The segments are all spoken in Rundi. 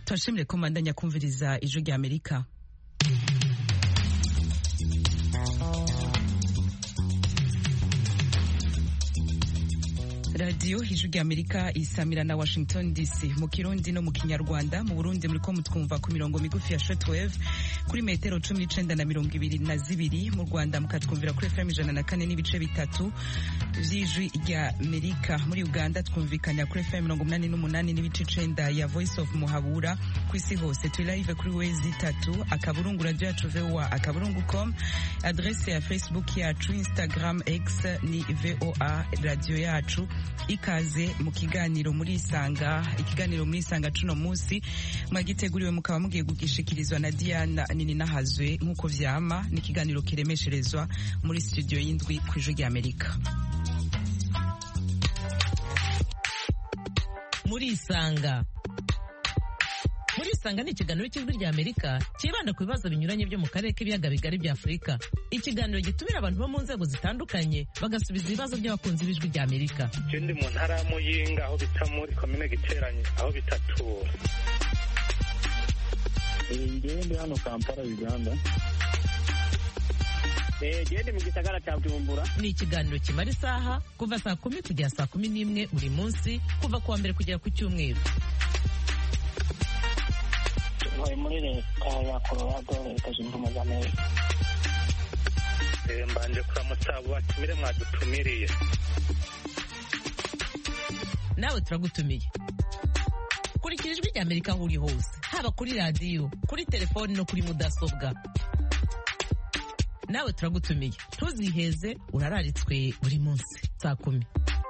Turashimire ko mandanya kumviriza ijwi rya Amerika. Radio ijwi rya Amerika isamira na Washington DC mu Kirundi no mu Kinyarwanda. Mu Burundi muriko mutwumva ku mirongo migufi ya shortwave kuri metero 19 na 22, mu Rwanda mukatwumvira kuri FM 104 n'ibice bitatu vy'ijwi rya Amerika. Muri Uganda twumvikana kuri FM 88 n'ibice 9 ya Voice of Muhabura. Ku isi hose turi live kuri Wezi 3 akaburungu radio yacu VOA akaburungu.com, adresse ya Facebook yacu, Instagram, X ni VOA radio yacu. Ikaze mu kiganiro muri Isanga. Ikiganiro muri Isanga cuno musi mwagiteguriwe mukaba mugiye gugishikirizwa na Diana Nininahazwe nkuko vyama. Ni ikiganiro kiremesherezwa muri studio y'indwi kw'ijwi rya Amerika. Muri Isanga. Muri Isanga ni ikiganiro cy'ijwi rya Amerika kibanda ku bibazo binyuranye byo mu karere k'ibiyaga bigari bya Afurika. Ikiganiro gitumira abantu bo mu nzego zitandukanye bagasubiza ibibazo by'abakunzi b'ijwi rya Amerika. Je ndi mu ntara ya Muyinga aho bita muri komine Giteranye aho bitatura. Ndi hano Kampala Uganda. Ndi mu gisagara cya Bujumbura. Ni ikiganiro kimara isaha kuva saa 10 kugera saa 11 buri munsi kuva kuwa mbere kugera ku cyumweru. Muri leta ya Colorado, leta zunze ubumwe za Amerika. Mbanje kuramutsa abo batumire mwadutumiriye. Nawe turagutumiye. Kurikira ijwi rya Amerika aho uri hose, haba kuri radio, kuri telefoni no kuri mudasobwa. Nawe turagutumiye. Ntuziheze, urararitswe buri munsi saa 10.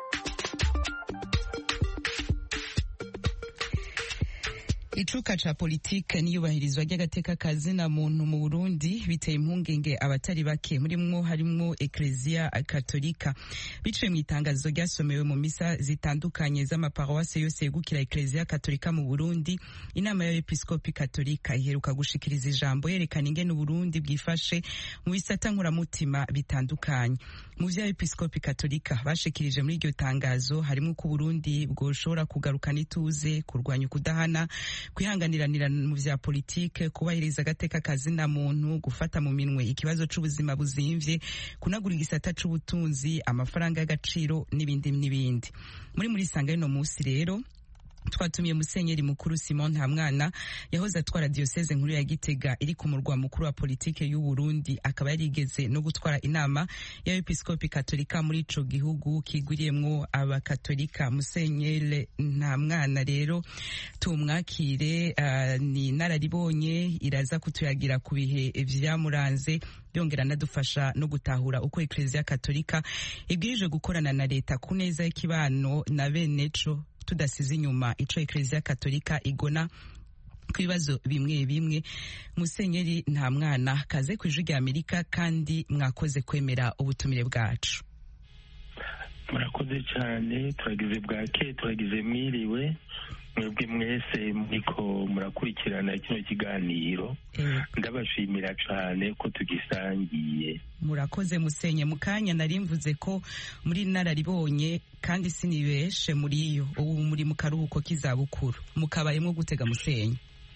Icuka ca politike n'iyubahirizwa ry'agateka kazina muntu mu Burundi biteye impungenge abatari bake, murimwo harimwo Ecclesia Katolika. Biciye mu itangazo ryasomewe mu misa zitandukanye z'amaparuwase yose yegukira Ecclesia Katolika mu Burundi, inama y'abepiskopi Katolika iheruka gushikiriza ijambo yerekana ingene Burundi bwifashe mu bisata nkuramutima bitandukanye. Mu vy'abepiskopi Katolika bashikirije muri iryo tangazo harimo ko Burundi bwoshobora kugarukana ituze, kurwanya ukudahana, kwihanganiranira mu vya politike, kubahiriza agateka kazina muntu, gufata mu minwe ikibazo c'ubuzima buzimvye, kunagura igisata c'ubutunzi, amafaranga y'agaciro n'ibindi n'ibindi. Muri Isanga y'ino musi rero twatumiye Musenyeri mukuru Simon Ntamwana yahoze atwara diocese nkuru ya Gitega iri ku murwa mukuru wa politike y'u Burundi, akaba yarigeze no gutwara inama y'abepiskopi Katolika muri ico gihugu kigwiriyemwo abakatolika. Musenyeri Ntamwana rero tumwakire, ni nararibonye iraza kutuyagira ku bihe vyamuranze, yongera nadufasha no gutahura uko Ecclesia Katolika ibwirije gukorana na leta ku neza y'ikibano na beneco, tudasize inyuma ico Ecclesia Katolika igona ku bibazo bimwe bimwe. Musenyeri Ntamwana, kaze ku ijwi rya Amerika kandi mwakoze kwemera ubutumire bwacu. Murakoze cyane, turagize bwake, turagize mwiriwe mwebwe mwese muriko murakurikirana kino kiganiro. Ndabashimira cyane ko tugisangiye. Murakoze Musenye. Mukanya narimvuze ko muri nararibonye kandi sinibeshe muri yo, ubu muri mu karuhuko k'izabukuru, mukabayemwo gutega Musenye?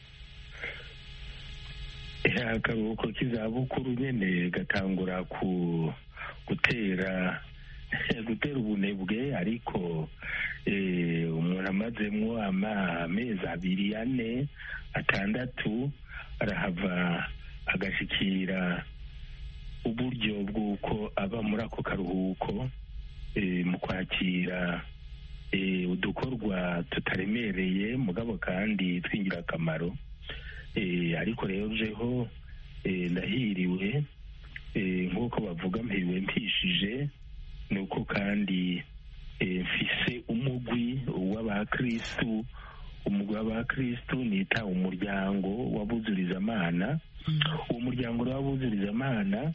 Akaruhuko k'izabukuru nyene gatangura gutera ubunebwe, ariko umuntu amazemwo amezi 2, 4, 6 arahava agashikira uburyo bw'uko aba muri ako karuhuko mu kwakira udukorwa tutaremereye mugabo kandi twingira akamaro. Ariko rero jeho ndahiriwe, nk'uko bavuga mpiriwe mpishije, nuko kandi mfise umugwi w'abakristu. Umugwi w'abakristu nita umuryango w'abuzurizamana. Uwo muryango w'abuzurizamana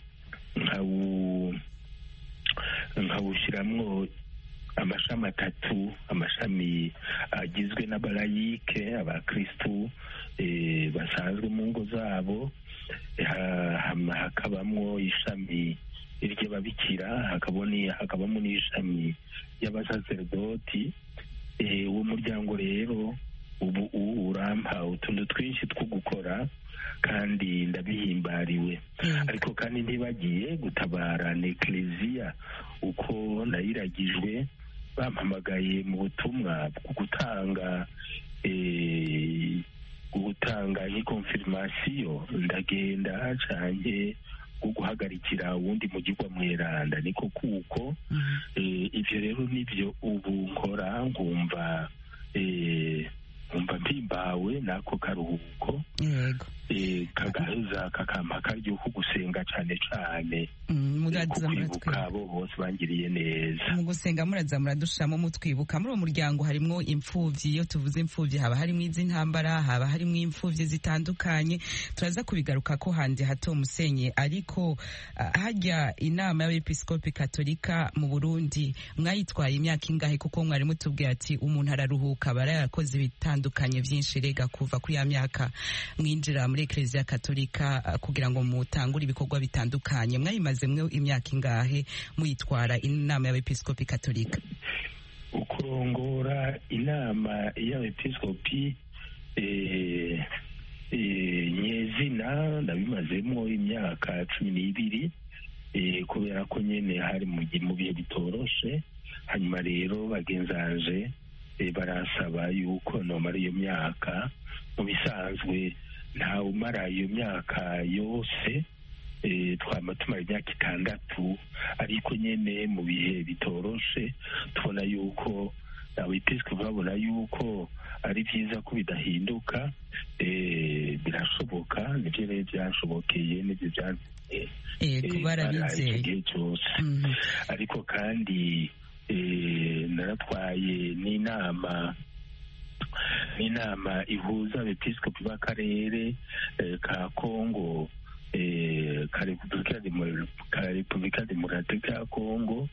nkawushiramwo amashami 3, amashami agizwe n'abalayike, abakristu basanzwe mu ngo zabo, hakabamwo ishami iry'ababikira, hakabamo n'ishami y'abasaserdoti. Uwo muryango rero ubu urampa utuntu twinshi two gukora kandi ndabihimbariwe. Ariko kandi ntibagiye gutabara n'Eklezia uko nayiragijwe, bampamagaye mu butumwa bwo gutanga nk'ikonfirmasiyo, ndagenda canke bwo guhagarikira uwundi mugirwa mweranda, niko kuko ivyo rero nivyo ubu nkora, nkumva mpimbawe n'ako karuhuko kagaheza kakampa akaryo ko gusenga cane cane, kukwibuka abo bose bangiriye neza. Mu gusenga muraza muradushamo mutwibuka. Muri uwo muryango harimwo imfuvyi, iyo tuvuze imfuvyi haba harimwo iz'intambara, haba harimwo imfuvyi zitandukanye, turaza kubigaruka ko handi hato musenye. Ariko harya inama y'abepiskopi katolika mu Burundi mwayitwaye imyaka ingahe? Kuko mwari mutubwiye ati umuntu araruhuka, barayakoze bitandukanye vyinshi, rega kuva kuri ya myaka mwinjira muri Eklezia Katolika kugira ngo mutangure ibikorwa bitandukanye, mwayimaze mwe imyaka ingahe muyitwara inama y'abepiskopi katolika? Ukurongora inama y'abepiskopi nyezina ndabimazemo imyaka 12, kubera ko nyene hari mu bihe bitoroshe. Hanyuma rero bagenzanje barasaba yuko nomara iyo myaka. Mu bisanzwe nta umara iyo myaka yose, twama tumara imyaka 6, ariko nyene mu bihe bitoroshe tubona yuko abepiskopi babona yuko ari vyiza ko bidahinduka. Birashoboka, nivyo rero vyashobokeye, nivyo barabize igihe cyose. Ariko kandi naratwaye n'inama ihuza abepiskopi b'akarere ka Kongo, ka Repubulika Demokratike ya Kongo,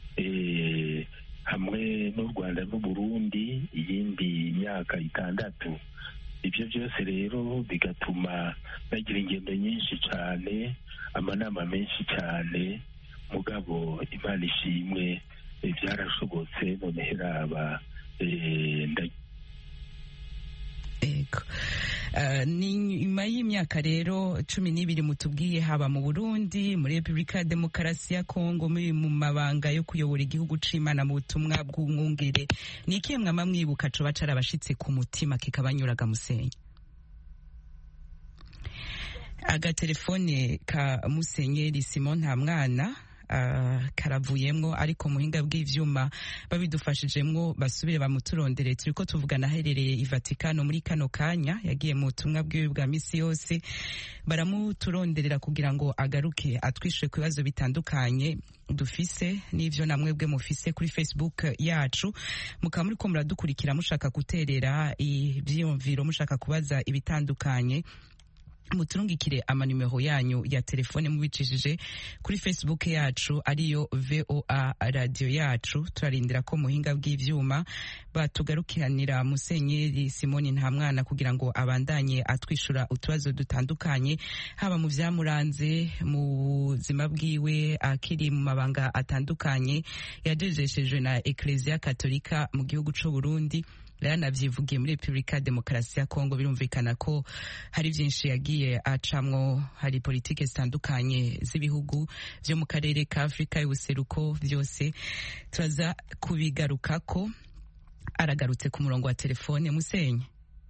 hamwe n'u Rwanda n'Uburundi, iyindi myaka 6. Ivyo byose rero bigatuma bagira ingendo nyinshi cyane, amanama menshi cyane, mugabo Imana ishimwe byarashobotse. None heraba ni nyuma y'imyaka rero 12 mutubwiye, haba mu Burundi, muri Repubulika ya Demokarasi ya Kongo, muri mu mabanga yo kuyobora igihugu c'Imana mu butumwa bw'umwungere, ni ikihe mwama mwibuka coba carabashitse ku mutima kikabanyuraga musenyi? Agatelefone ka Musenyeri Simon Ntamwana karavuyemwo, ariko muhinga bw'ivyuma babidufashijemwo basubire bamuturondere. Turiko tuvugana aherereye i Vatikano muri kano kanya, yagiye mu butumwa bwiwe bwa misi yose, baramuturonderera kugira ngo agaruke atwishure ku bibazo bitandukanye dufise n'ivyo namwe bwe mufise kuri Facebook yacu. Mukaba muriko muradukurikira mushaka guterera ivyiyumviro, mushaka kubaza ibitandukanye, muturungikire amanimero yanyu ya telefone mubicishije kuri Facebook yacu ariyo VOA radio yacu. Turarindira ko muhinga bw'ivyuma batugarukiranira Musenyeri Simoni Ntamwana kugira ngo abandanye atwishura utubazo dutandukanye, haba mu vyamuranze mu buzima bwiwe akiri mu mabanga atandukanye yajejeshejwe na Eklezia Katolika mu gihugu c'u Burundi. Yanavyivugiye muri Repubulika ya Demokarasi ya Kongo. Birumvikana ko hari vyinshi yagiye acamwo, hari politike zitandukanye z'ibihugu vyo mu karere ka Afrika y'ubuseruko, vyose turaza kubigarukako. Aragarutse ku murongo wa telefone. Musenye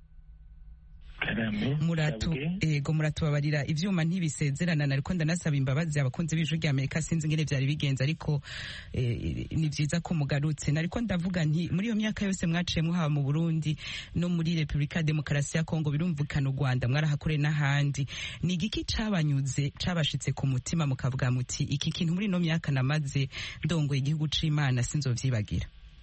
muratubabarira ivyuma ntibisezerana, nariko ndanasaba imbabazi abakunzi b'ijwi rya Amerika, sinzi ngene vyari bigenze, ariko ni vyiza ko mugarutse. Nariko ndavuga nti muri iyo myaka yose mwaciyemwo, haba mu Burundi no muri Repubulika ya Demokarasi ya Kongo, birumvikana u Rwanda mwarahakoreye n'ahandi, ni igiki cabanyuze cabashitse ku mutima mukavuga muti iki kintu muri ino myaka namaze ndongoye igihugu c'Imana sinzovyibagira?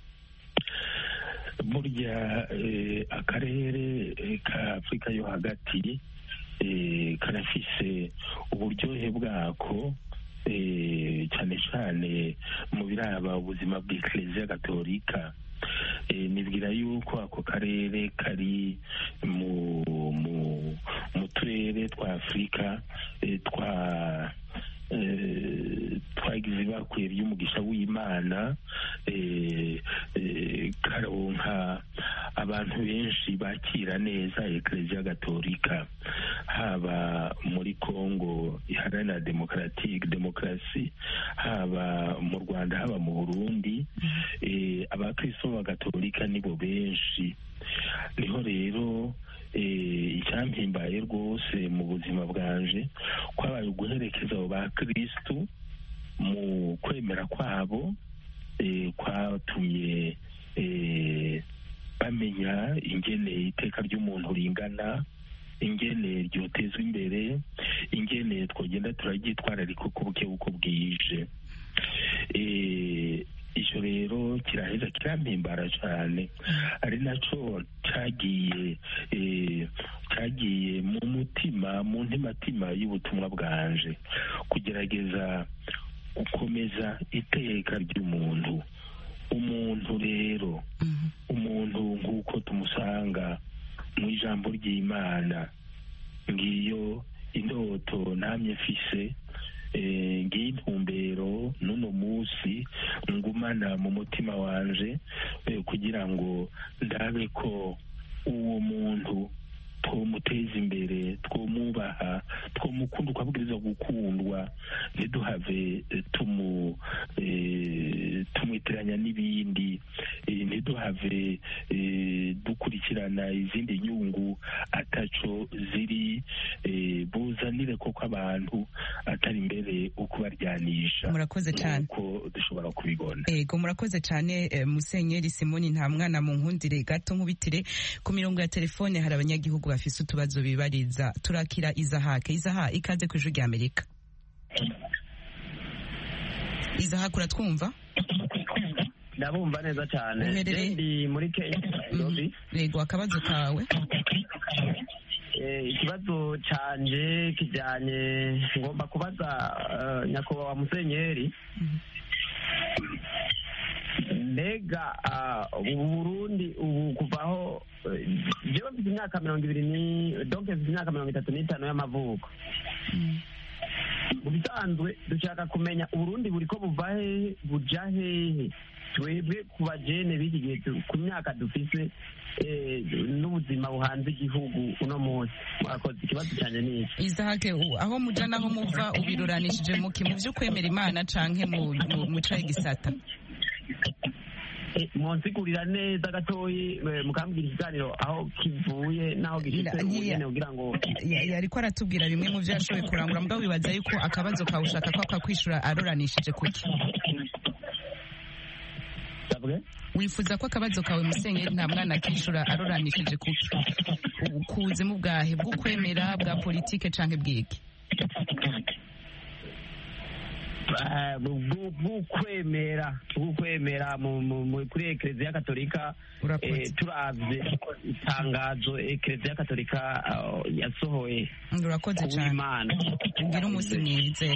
Burya akarere ka Afrika yo hagati karafise uburyohe bwako, cyane cyane mu biraba ubuzima bw'Eklezia Gatolika. Nibwira yuko ako karere kari mu turere twa Afrika twagize bakwiye ry'umugisha w'Imana karonka abantu benshi bakira neza Eklezia Gatolika, haba muri Kongo iharanira demokarasi, haba mu Rwanda, haba mu Burundi. Abakristo b'Agatolika nibo benshi. Niho rero icyampimbaye rwose mu buzima bwanje kwabaye guherekeza abo bakristo mu kwemera kwabo, kwatumye bamenya ingene iteka ry'umuntu ringana, ingene ryotezwa imbere, ingene twogenda turaryitwararika uko buke uko bwije. Icyo rero kiraheza kirampimbara cyane, ari naco cyagiye mu mutima, mu ntimatima y'ubutumwa bwanje, kugerageza gukomeza iteka ry'umuntu. Umuntu rero, umuntu nk'uko tumusanga mu ijambo ry'Imana, ngiyo indoto namye mfise, ngiye intumbero n'uno munsi ngumana mu mutima wanje, kugira ngo ndabe ko uwo muntu twomuteza imbere, twomwubaha, twomukunda uko abwirizwa gukundwa, ntiduhave tumwitiranya n'ibindi, ntiduhave dukurikirana izindi nyungu ataco ziri buzanire koko abantu, atari imbere ukubaryanisha. Murakoze cyane uko dushobora kubibona. Ego murakoze cyane Musenyeri Simoni Ntamwana. mu nkundire gato nkubitire ku mirongo ya telefone, hari abanyagihugu bafise utubazo bibariza. Turakira Izahake. Ikaze ku Ijwi ry'Amerika. Izahake, uratwumva? Ndabumva neza cyane. Ndi muri Kenya. Yego, akabazo kawe? Ikibazo canje kijanye, ngomba kubaza nyakubahwa Musenyeri, mbega Burundi ubu kuvaho jewe mfite imyaka 35 y'amavuko. Mu bisanzwe dushaka kumenya Uburundi buriko buva hehe buja hehe, twebwe ku bajene b'iki gihe ku myaka dufise n'ubuzima buhanze igihugu uno munsi. Murakoze. Ikibazo cyane ni iki. Izahake, aho muja naho muva ubiruranishije muki, mu vyo kwemera Imana canke mu cayi gisata? Monsigurira neza gatoyi, mukambwira ikiganiro aho kivuye naho gishitse ubugene kugira ngo yariko aratubwira bimwe mu vyo yashoboye kurangura, mugabo wibaza yuko akabazo kawe ushaka ko akakwishura aroranishije kuki? Wifuza ko akabazo kawe Musenyeri Ntamwana akishura aroranishije kuki? Ubuzima bwahe, bw'ukwemera, bwa politike canke bwiki? bw'ukwemera kuri Eklezia Gatolika. Turavye itangazo Eklezia Gatolika yasohoye. Urakoze cyane. Ngira umunsi mwiza.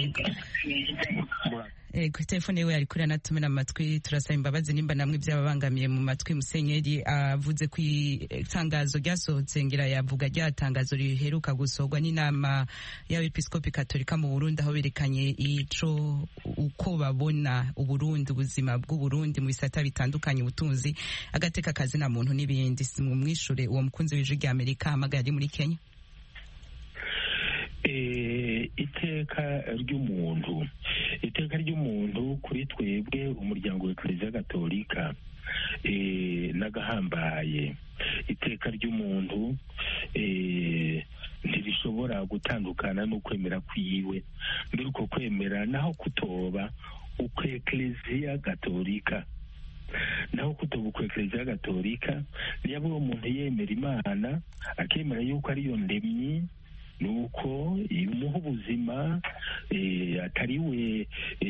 Telefone yewe ari kuri anatumena amatwi. Turasaba imbabazi nimba namwe byababangamiye mu matwi. Musenyeri avuze ku itangazo ryasohotse, ngira yavuga rya tangazo riheruka gusohorwa n'inama y'abepiskopi Katolika mu Burundi, aho berekanye uko babona Uburundi, ubuzima bw'Uburundi mu bisata bitandukanye, ubutunzi, agateka kazi na muntu n'ibindi. Mumwishure uwo mukunzi w'Ijwi ry'Amerika hamagara ari muri Kenya. Iteka ry'umuntu kuri twebwe umuryango wa Eklezia Gatolika nagahambaye. Iteka ry'umuntu ntirishobora gutandukana n'ukwemera kwiwe, mbere uko kwemera naho kutoba uko Eklezia Gatolika, naho kutoba uko Eklezia Gatolika niyo uwo muntu yemera Imana, akemera yuko ariyo ndemyi, nuko imuha ubuzima, atariwe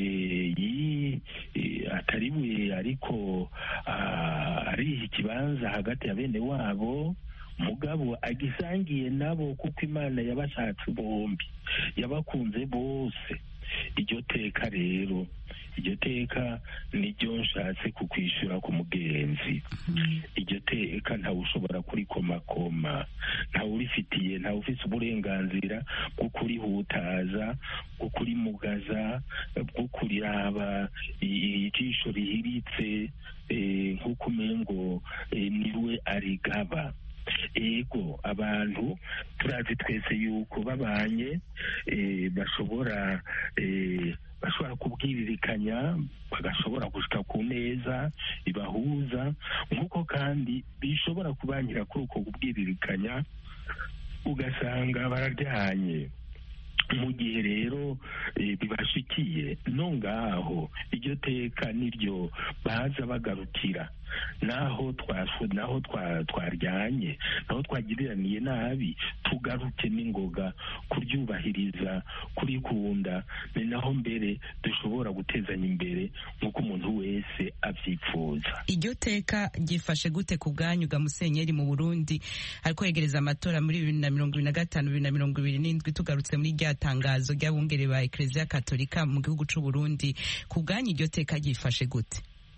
ariko ariha ikibanza hagati ya bene wabo, mugabo agisangiye nabo, kuko Imana yabashatse bombi, yabakunze bose. Iryo teka rero iryo teka niryo nshatse kukwishura ku mugenzi. Iryo teka ntawe ushobora kurikomakoma, ntawe urifitiye, ntawe ufise uburenganzira bwo kurihutaza, bwo kurimugaza, bwo kuriraba ijisho rihiritse nk'uko umengo niwe arigaba. Ego abantu turazi twese yuko babanye bashobora kubwiririkanya, bagashobora gushika ku neza ibahuza, nk'uko kandi bishobora kubanyira kuri uko kubwiririkanya ugasanga bararyanye. Mu gihe rero bibashikiye no ngaho iryo teka niryo baza bagarukira, naho twaryanye, naho twagiriraniye nabi, tugaruke n'ingoga kuryubahiriza, kurikunda, ni naho mbere dushobora gutezanya imbere nk'uko umuntu wese avyipfuza. Iryo teka ryifashe gute ku bwanyu ga Musenyeri mu Burundi ariko yegereza amatora muri 2025 2027? Tugarutse muri rya tangazo ry'abungere ba Ecclesia Katolika mu gihugu c'u Burundi, ku bwanyu iryo teka ryifashe gute?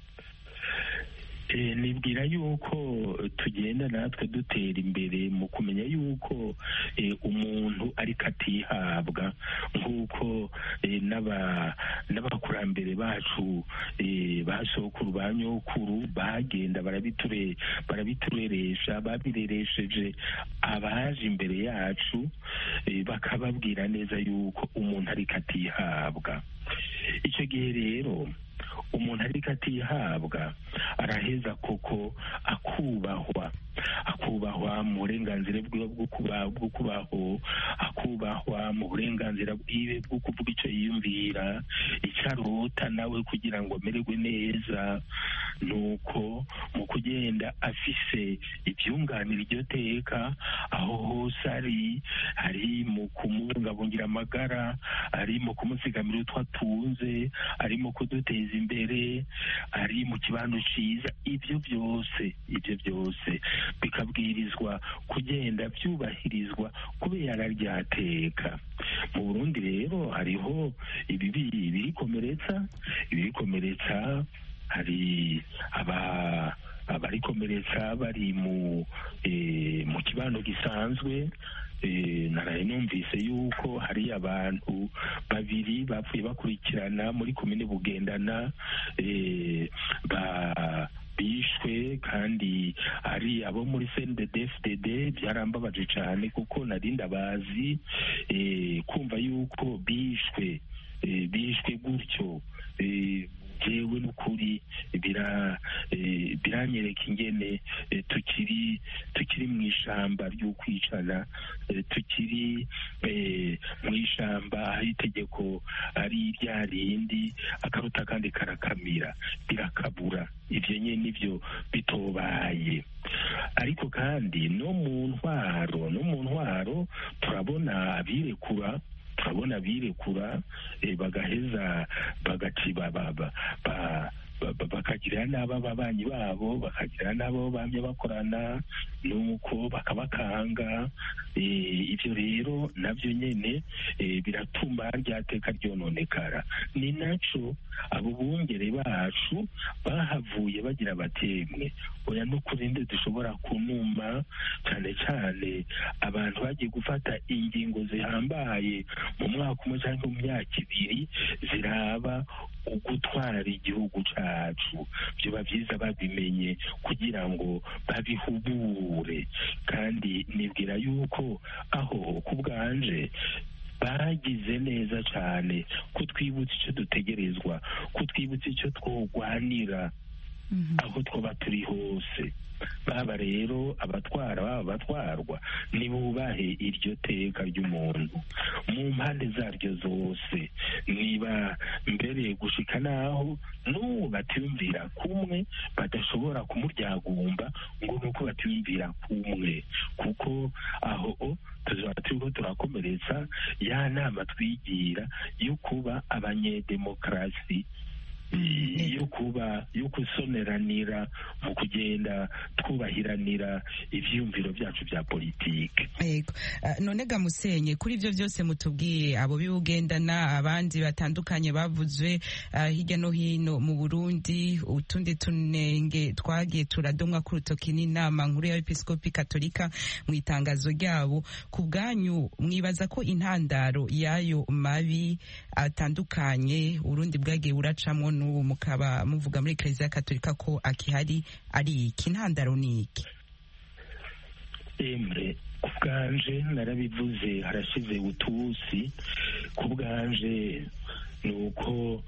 Nibwira yuko tugenda natwe dutera imbere mu kumenya yuko umuntu ariko atihabwa, nk'uko n'abakurambere bacu basokuru ba nyokuru bagenda barabitureresha, babireresheje abaje imbere yacu, bakababwira neza yuko umuntu ariko atihabwa. Icyo gihe rero umuntu ariko atihabwa araheza koko akubahwa mu burenganzira bwiwe bwo kubaho, akubahwa mu burenganzira bwiwe bwo kuvuga icyo yiyumvira, icyo arota nawe kugira ngo amererwe neza. Nuko mu kugenda afise ibyunganira iryo teka aho hose ari mu kumubungabungira amagara, ari mu kumusigamira utwo atunze, ari mu kuduteza imbere, ari mu kibano cyiza, ibyo byose bikabwirizwa kugenda byubahirizwa kubera rya teka. Mu Burundi rero hariho ibirikomeretsa, hari abarikomeretsa bari mu kibano gisanzwe. Naraye numvise yuko hari abantu babiri bapfuye bakurikirana muri komine Bugendana bishwe, kandi ari abo muri CNDD-FDD. Byarambabaje cyane kuko nari ndabazi, kumva yuko bishwe gutyo jewe n'ukuri biranyereka ingene tukiri mu ishamba ry'ukwicana, tukiri mu ishamba aho itegeko ari rya rindi, akaruta kandi karakamira, birakabura. Ivyo nyene nivyo bitobaye. Ariko kandi no mu ntwaro turabona abirekura, bagaheza bakagirira n'abo ababanyi babo, bakagirira n'abo bamye bakorana, nuko bakabakanga. Ibyo rero nabyo nyene biratuma rya teka ryononekara. Ni naco abo bungere bacu bahavuye bagira batemwe, oya n'ukuri nde dushobora kunuma, cyane cyane abantu bagiye gufata ingingo zihambaye mu mwaka umwe cyangwa mu myaka ibiri ziraba ugutwara igihugu cacu. Byoba byiza babimenye kugira ngo babihubure, kandi nibwira yuko aho ku bwanje bagize neza cyane kutwibutsa icyo dutegerezwa, kutwibutsa icyo twogwanira aho twaba turi hose. Baba rero abatwarwa nibubahe iryo teka ry'umuntu mu mpande zaryo zose, niba mbere gushika naho n'ubu batiyumvira kumwe badashobora kumuryagumba ngo nuko batiyumvira kumwe, kuko aho tuzaba turiko turakomeretsa ya nama twigira yo kuba abanyedemokarasi, yo yo kusoneranira mu kugenda twubahiranira ivyiyumviro vyacu vya politike. Yego. None ga Musenye, kuri ivyo vyose mutubwiye, abo biwugendana abandi batandukanye bavuzwe hirya no hino mu Burundi, utundi tunenge twagiye turadomwa ku rutoki n'inama nkuru y'abepiskopi katolika mu itangazo ryabo, ku bwanyu mwibaza ko intandaro y'ayo mabi atandukanye Urundi bwagiye buracamwo n'ubu mukaba muvuga muri Eklezia Katolika ko akihari ari iki? Intandaro ni iki? Emre, ku bwanje narabivuze harashize utusi, ku bwanje ni uko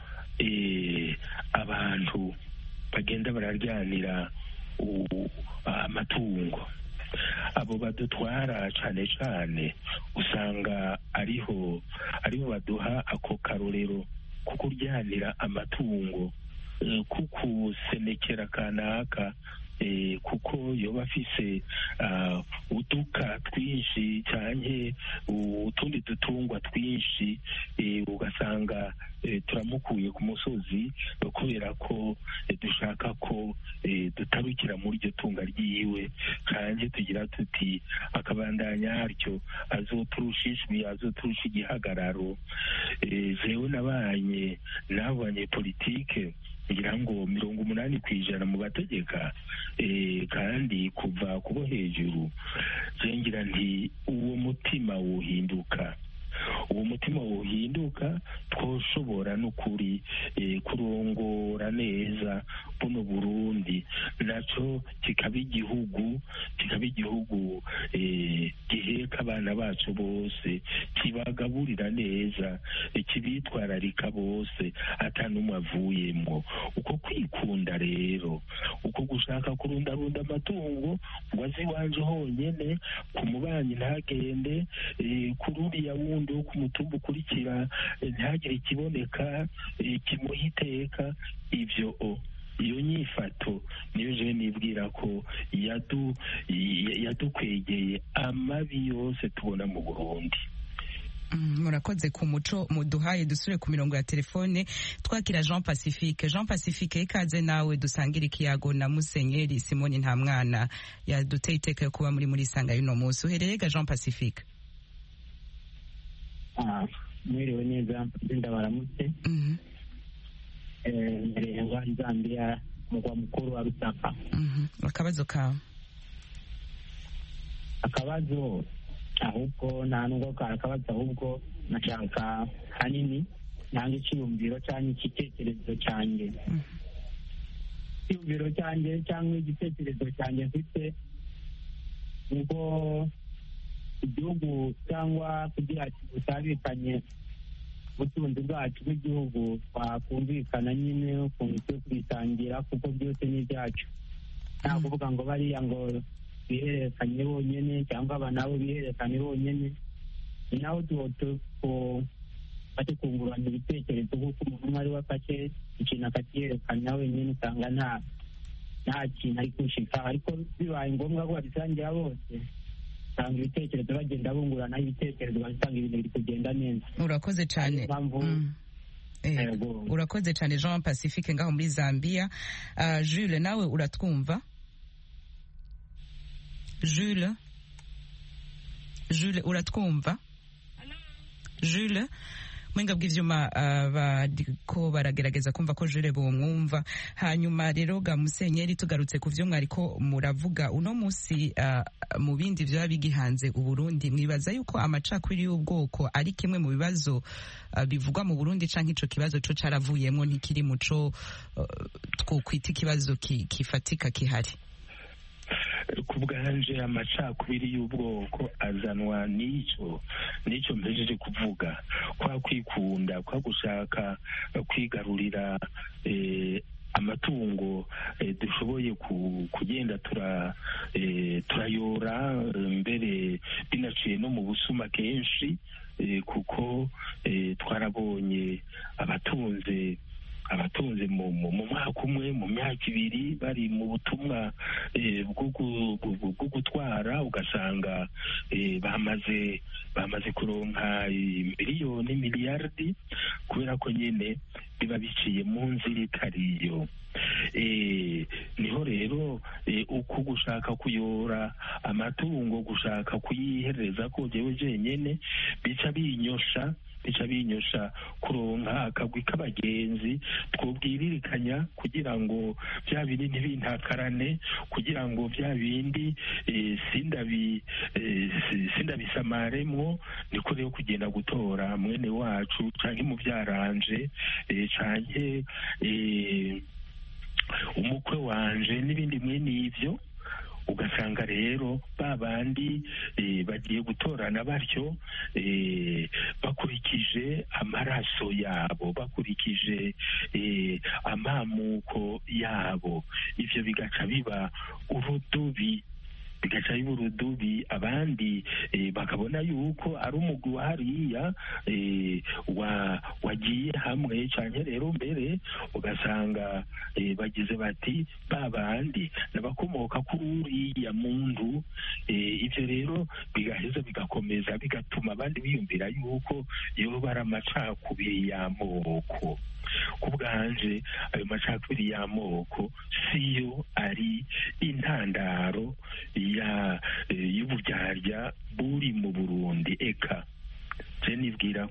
abantu bagenda bararyanira amatungo. Abo badutwara cane cane usanga ariho baduha ako karorero ko kuryanira amatungo, kukusenekera kanaka, kuko yoba afise uduka twinshi canke utundi dutungwa twinshi, ugasanga turamukuye ku musozi kubera ko dushaka ko dutarukira muri iryo tunga ryiwe, kandi tugira tuti akabandanya haryo azoturusha ijwi, azoturusha igihagararo. Jewe nabanye n'abo banyepolitike ngira ngo 80% mu bategeka, kandi kuva kubo hejuru. Ngira nti uwo mutima wohinduka twoshobora n'ukuri kurongora neza buno Burundi, naco kikaba igihugu giheka abana bacu bose, kibagaburira neza, kibitwararika bose atanumwe avuyemwo. Uko kwikunda rero, uko gushaka kurundarunda amatungo ngo azi iwanje honyene, ku mubanyi ntagende, kuri uriya wundi wo ku mutumba ukurikira ntihagire ikiboneka kimuha iteka. Iyo nyifato niyo jewe nibwira ko yadukwegeye amabi yose tubona mu Burundi. Murakoze ku muco muduhaye. Dusubire ku mirongo ya telefone twakira Jean Pacifique, ikaze nawe dusangira ikiyago na Musenyeri Simoni Ntamwana yaduteye iteka yo kuba muri isanga y'uno munsi. Uherereye ga Jean Pacifique? Mwiriwe neza, ndabaramutse. Mbere ya Zambia, mugwa mukuru wa Lusaka. Akabazo kawe? Akabazo ahubwo nta nubwo akabazo, ahubwo nashaka hanini nanga icyiyumviro cyangwa igitekerezo cyanjye. Icyiyumviro cyanjye cyangwa igitekerezo cyanjye mfite ubwo igihugu cyangwa kugira butabikanye ubutunzi bwacu bw'igihugu twakumvikana nyine ukuntu cyo kwitangira, kuko byose ni ibyacu. Nta kuvuga ngo bariya ngo bihererekanye bonyine cyangwa aba nabo bihererekanye bonyine. Ni naho bati kungurana ibitekerezo, kuko umuntu umwe ari we afashe ikintu akakiyerekana wenyine, usanga nta kintu ari gushika. Ariko bibaye ngombwa ko babisangira bose, usanga ibitekerezo bagenda bungurana ibitekerezo, basanga ibintu biri kugenda neza. Urakoze cyane. Urakoze cyane Jean Pacifique ngaho muri Zambia. Jules, nawe uratwumva? Jules uratwumva? Jules mwenga bw'ivyuma bariko baragerageza kumva ko Jules bomwumva. Hanyuma rero ga Musenyeri, tugarutse ku vyo mwariko muravuga uno musi, mu bindi vyo bigihanze Uburundi, mwibaza yuko amacakubiri y'ubwoko ari kimwe mu bibazo bivugwa mu Burundi, canke ico kibazo co caravuyemwo ntikiri muco twokwita ikibazo kifatika kihari? Ku bwanje amacakubiri y'ubwoko azanwa n'ico mpejeje kuvuga, kwa kwikunda, kwa gushaka kwigarurira amatungo dushoboye kugenda turayora, mbere binaciye no mu busuma kenshi, kuko twarabonye abatunze mu mwaka umwe, mu myaka ibiri bari mu butumwa bwo gutwara, ugasanga bamaze kuronka miliyoni, miliyardi, kubera ko nyine biba biciye mu nzira itariyo. Niho rero uko gushaka kuyora amatungo, gushaka kuyihereza ko jewe jenyene bica binyosha kuronka akagwi k'abagenzi twobwiririkanya kugira ngo bya bindi ntibintakarane, kugira ngo bya bindi sindabisamaremwo. niko rero kugenda gutora mwene wacu canke muvyaranje canke umukwe wanje n'ibindi mwene ivyo, ugasanga rero babandi bagiye gutorana batyo bakurikije amaraso yabo, bakurikije amamuko yabo. Ivyo bigaca biba urudubi, abandi bakabona yuko ari umugwi wa hariya wagiye hamwe, canke rero mbere ugasanga bagize bati babandi n'abakomoka kuri uriya muntu. Ivyo rero bigaheza bigakomeza bigatuma abandi biyumvira yuko yoba ari amacakubiri y'amoko. Ku bwanje ayo macakubiri y'amoko siyo ari intandaro y'uburyarya buri mu Burundi. Eka nibwira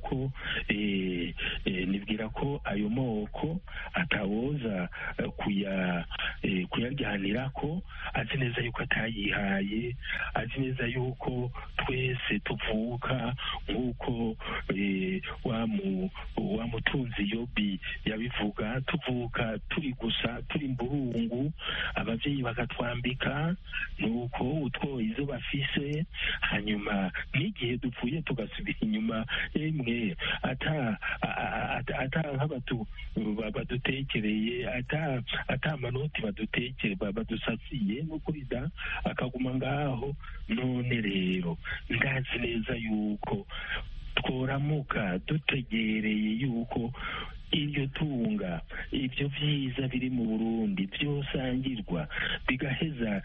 ko ayo moko atawoza kuyaryanirako, azi neza yuko atayihaye, azi neza yuko twese tuvuka nk'uko wa mutunzi Yobi yabivuga, tuvuka turi mburungu, abavyeyi bakatwambika, nuko utwoye izo bafise, hanyuma n'igihe dupfuye tugasubira inyuma, emwe ata nk'abatu badutekereye, ata amanoti badusasiye n'ukuri da akaguma ngaho. None rero ndazi neza yuko tworamuka dutegereye yuko iryo tunga, ibyo vyiza biri mu Burundi byosangirwa, bigaheza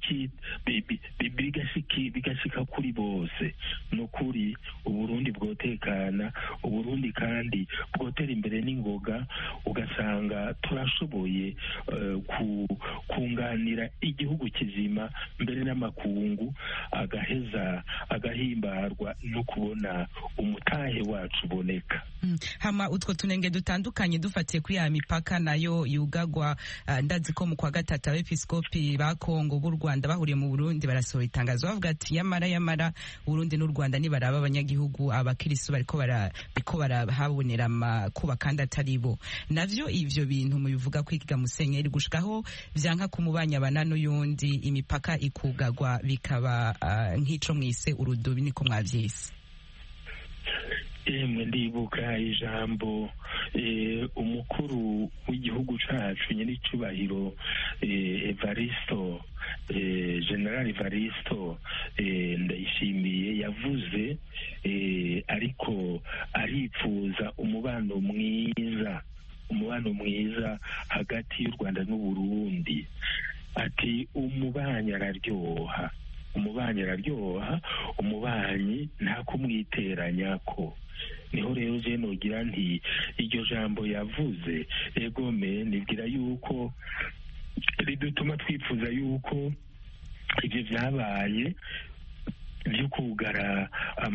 bigashika kuri bose. Nukuri Uburundi bwotekana, Uburundi kandi bwotera imbere n'ingoga, ugasanga turashoboye kunganira igihugu kizima mbere n'amakungu, agaheza agahimbarwa no kubona umutahe wacu uboneka. Hama utwo tunenge dutandukanye dufatiye kuri ya mipaka nayo yugagwa, ndazi ko mu kwa gatatu abepiskopi ba Kongo b'u Rwanda bahuriye mu Burundi barasohora itangazo bavuga ati yamara Burundi n'u Rwanda nibaraba abanyagihugu abakirisu bariko barahabonera amakuba kandi atari bo. Navyo ivyo bintu mubivuga kwiga Musenyeri gushikaho vyanka kumubanya bana n'uyundi, imipaka ikugagwa bikaba nk'ico mwise urudubi, niko mwavyise? Ndibuka ijambo umukuru w'igihugu cacu nyiricubahiro Evaristo, General Evaristo Ndayishimiye yavuze, ariko aripfuza umubano mwiza hagati y'u Rwanda n'u Burundi. Ati umubanyi araryoha, umubanyi nta kumwiteranyako. Niho rero je nogira nti iryo jambo yavuze egome nibwira yuko ridutuma twifuza yuko ivyo vyabaye vyo kugara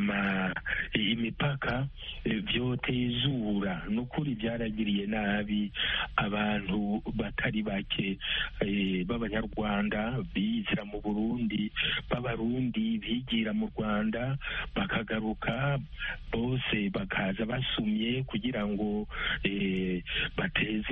imipaka vyotezura. Nukuri vyaragiriye nabi abantu batari bake b'abanyarwanda bizira mu Burundi, b'abarundi bigira mu Rwanda bakagaruka, bose bakaza basumye kugira ngo bateze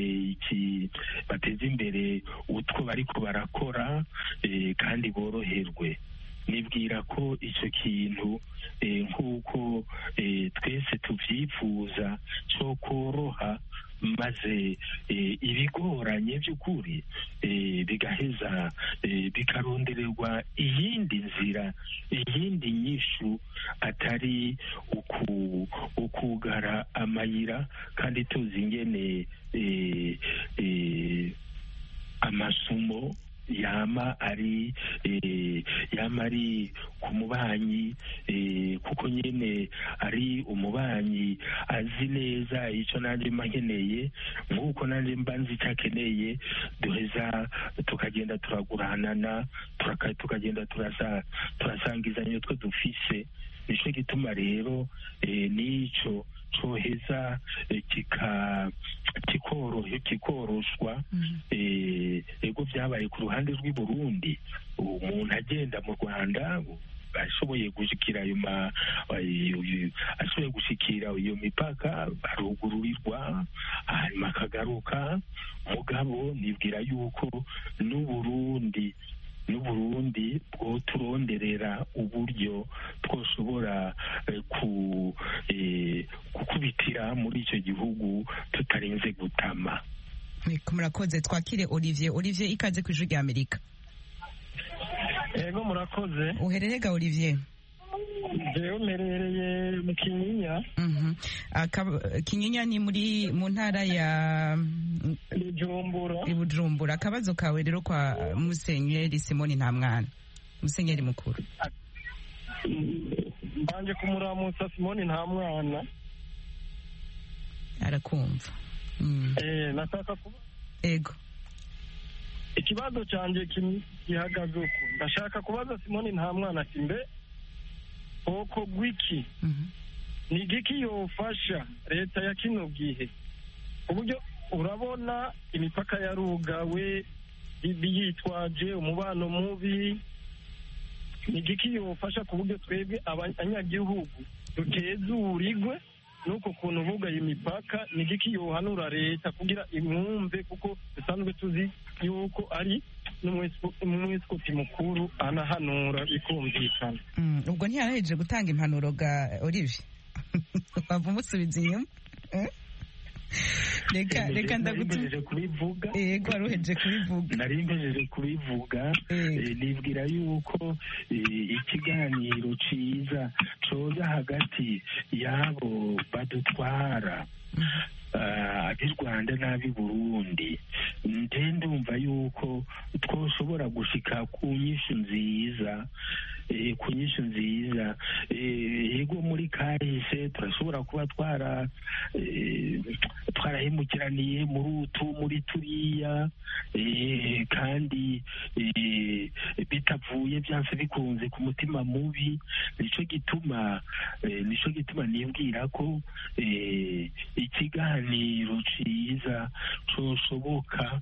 imbere utwo bariko barakora kandi boroherwe. Nibwira ko icyo kintu nk'uko twese tuvyifuza cyo koroha, maze ibigoranye by'ukuri bigaheza bikarondererwa iyindi nzira, iyindi nyishu atari ukugara amayira, kandi tuzi ingene amasumo yama ari ku mubanyi kuko nyine ari umubanyi azi neza icyo nanjye mba nkeneye nk'uko nanjye mba nzi icyo akeneye duheza tukagenda turaguranana tukagenda turasangizanya utwo dufise. nicyo gituma rero n'icyo coheza kikoroshwa ego byabaye ku ruhande rw'i Burundi. Umuntu agenda mu Rwanda ashoboye gushikira iyo mipaka arugururirwa hanyuma akagaruka. mugabo nibwira yuko n'Uburundi bwo turonderera uburyo twoshobora gukubitira muri icyo gihugu tutarinze gutama. Murakoze. Twakire Olivier. Ikaze ku Ijwi rya Amerika. Ego murakoze. Uhererega Olivier? Jewe mperereye mu Kinyinya. Kinyinya ni mu ntara ya Bujumbura. Akabazo kawe rero kwa Musenyeri Simoni Ntamwana, Musenyeri mukuru. Mbanje kumuramutsa Simoni Ntamwana. Arakumva. Nataka kuba ego ikibazo cyanjye gihagaze uko ndashaka kubaza Simoni Ntamwana ati mbe oko gwiki ni giki yofasha leta ya kino gihe uburyo urabona imipaka yarugawe yitwaje umubano mubi, ni giki yofasha ku buryo twebwe abanyagihugu dutezurirwe nuko kuntu bugaye imipaka, ni giki yohanura leta kugira imwumve, kuko dusanzwe tuzi yuko ari n'umwepiskopi mukuru anahanura ikumvikana. Ubwo ntiyaraheje gutanga impanuro ga Olivier wava umusubiza inyuma. Reka ndagutumije kubivuga. Yego waruheje kubivuga. Nari mpejeje kubivuga. Nibwira yuko ikiganiro ciza coza hagati y'abo badutwara ab'i Rwanda n'ab'i Burundi. Ndumva yuko twoshobora gushika ku nyishu nziza. Ego muri kahise turashobora kuba twarahemukiraniye muri turiya, kandi bitavuye byanse bikunze ku mutima mubi. Nico gituma nibwira ko ikiganiro ciza coshoboka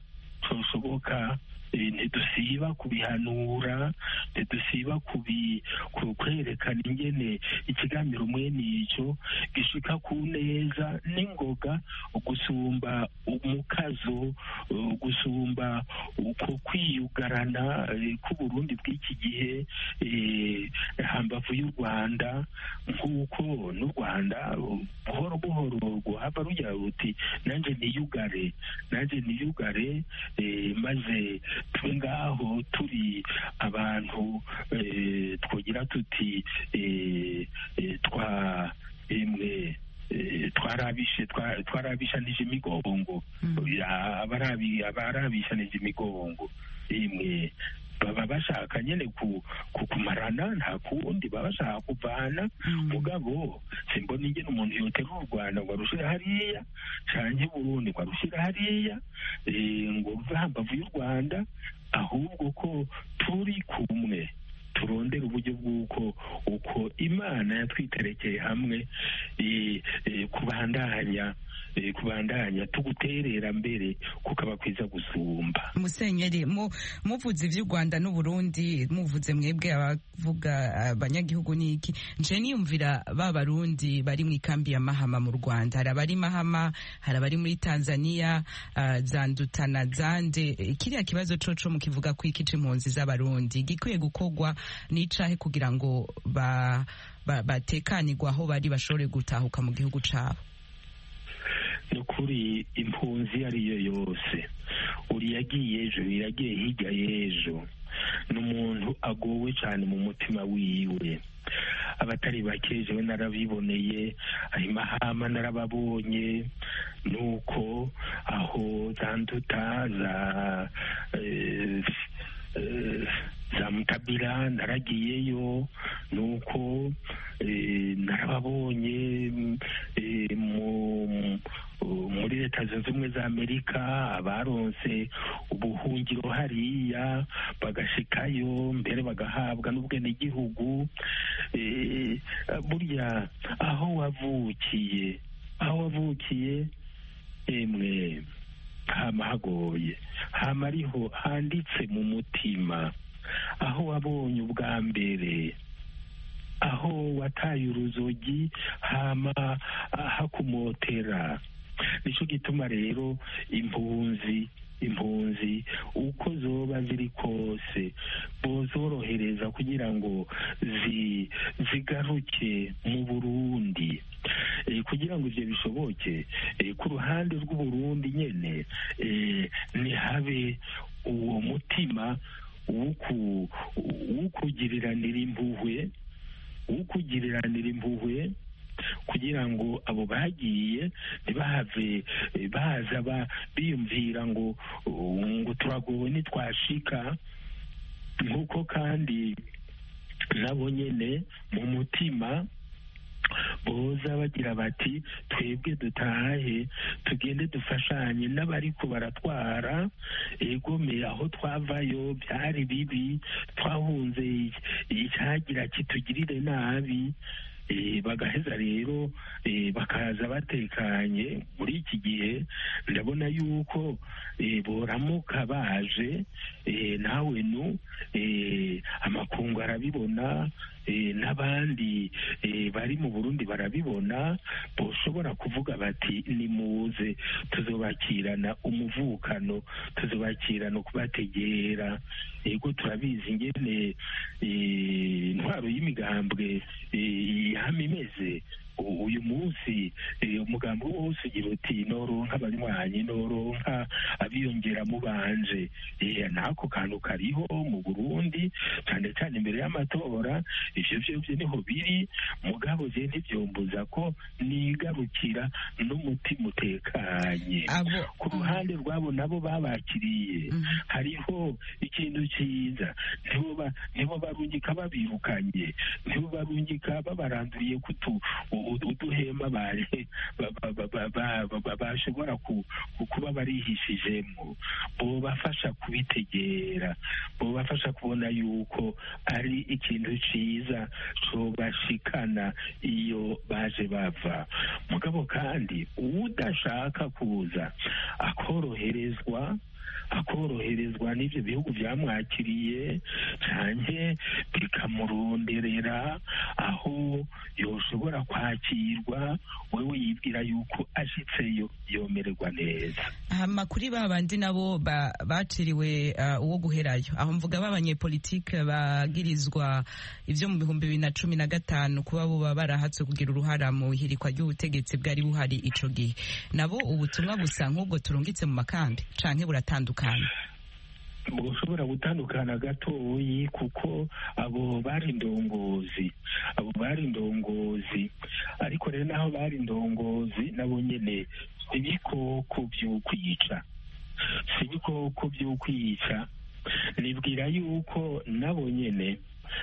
ntidusiba kubihanura, ntidusiba kwerekana ingene ikiganiro mwene ico gishika ku neza n'ingoga gusumba umukazo, gusumba uko kwiyugarana k'Uburundi bw'iki gihe hambavu y'u Rwanda, nk'uko n'u Rwanda buhoro buhoro rwaba rugira ruti nanjye niyugare maze twe ngaho turi abantu twogira tuti twarabishanije imigongo, abarabishanije imigongo imwe baba bashaka nyene kukumarana, nta kundi baba bashaka kuvana. Mugabo simbona ingene umuntu yoterura u Rwanda ngo arushira hariya canke Burundi ngo arushira hariya ngo ruve hambavu y'u Rwanda, ahubwo ko turi kumwe turondera uburyo bw'uko uko Imana yatwiterekeye hamwe kubandanya tuguterera mbere kukaba kwiza gusumba. Musenyeri, muvuze ivy'u Rwanda n'u Burundi, muvuze mwebwe abavuga abanyagihugu niki, nje niyumvira ba Barundi bari mu ikambi ya Mahama mu Rwanda, hari abari Mahama, hari abari muri Tanzania, Zanduta na Zande. Kiriya kibazo coco mukivuga ko iki c'impunzi z'Abarundi gikwiye gukorwa n'icahe kugira ngo batekanirwa aho bari bashobore gutahuka mu gihugu cabo? Ni ukuri impunzi ariyo yose, uri yagiye ejo, yagiye hirya y'ejo, n'umuntu agowe cyane mu mutima wiwe. Abatari bake jewe narabiboneye, Mahama narababonye, nuko aho Zanduta za Mutabira naragiyeyo, nuko narababonye muri Leta Zunze Ubumwe za Amerika, abaronse ubuhungiro hariya bagashikayo, mbere bagahabwa n'ubwenegihugu. Burya aho wavukiye emwe hama hagoye, hama ariho handitse mu mutima, aho wabonye ubwa mbere, aho wataye uruzogi hama hakumotera. Nico gituma rero impunzi uko zoba ziri kose bozorohereza kugira ngo zigaruke mu Burundi. Kugira ngo ivyo bishoboke, ku ruhande rw'Uburundi nyene nihabe uwo mutima w'ukugiriranira impuhwe, kugira ngo abo bagiye ntibahave baza biyumvira ngo turagowe nitwashika, nk'uko kandi nabo nyene mu mutima boza bagira bati twebwe dutahe tugende dufashanye n'abariko baratwara. Egome aho twavayo byari bibi, twahunze icyagira kitugirire nabi. Bagaheza rero bakaza batekanye. Muri iki gihe ndabona yuko boramuka baje, nawe amakungu arabibona, n'abandi bari mu Burundi barabibona, boshobora kuvuga bati nimuze tuzobakirana umuvukano, tuzobakirana kubategera. Ego turabizi ingene intwaro y'imigambwe ihama imeze. Uyu munsi umugambi wose ugira uti noronka abanywanyi, noronka abiyongera mu banje. Nako kantu kariho mu Burundi, cyane cyane imbere y'amatora. Ivyo vyovyo niho biri, mugabo je ntivyombuza ko nigarukira n'umutima utekanye. Ku ruhande rwabo nabo babakiriye hariho ikintu ciza. Nibo barungika babirukanye, nibo barungika babaranduriye uduhema bashobora kuba barihishijemo. Bobafasha kubitegera, bobafasha kubona yuko ari ikintu ciza cobashikana iyo baje bava. Mugabo kandi udashaka kuza akoroherezwa n'ivyo bihugu vyamwakiriye, canke bikamuronderera aho yoshobora kwakirwa, wewe yibwira yuko ashitseyo yomererwa neza. Kuri babandi nabo baciriwe uwo guherayo, aho mvuga b'abanyepolitike bagirizwa ivyo mu 2015 kuba bo barahatswe kugira uruhara mu ihirikwa ry'ubutegetsi bwari buhari ico gihe. Nabo ubutumwa busa nk'ubwo turungitse mu makambi, canke buratandukanye? Bushobora gutandukana gatoyi, kuko abo bari indongozi, ariko rero naho bari indongozi nabo nyene ibikoko vy'ukwica. Nibwira yuko nabo nyene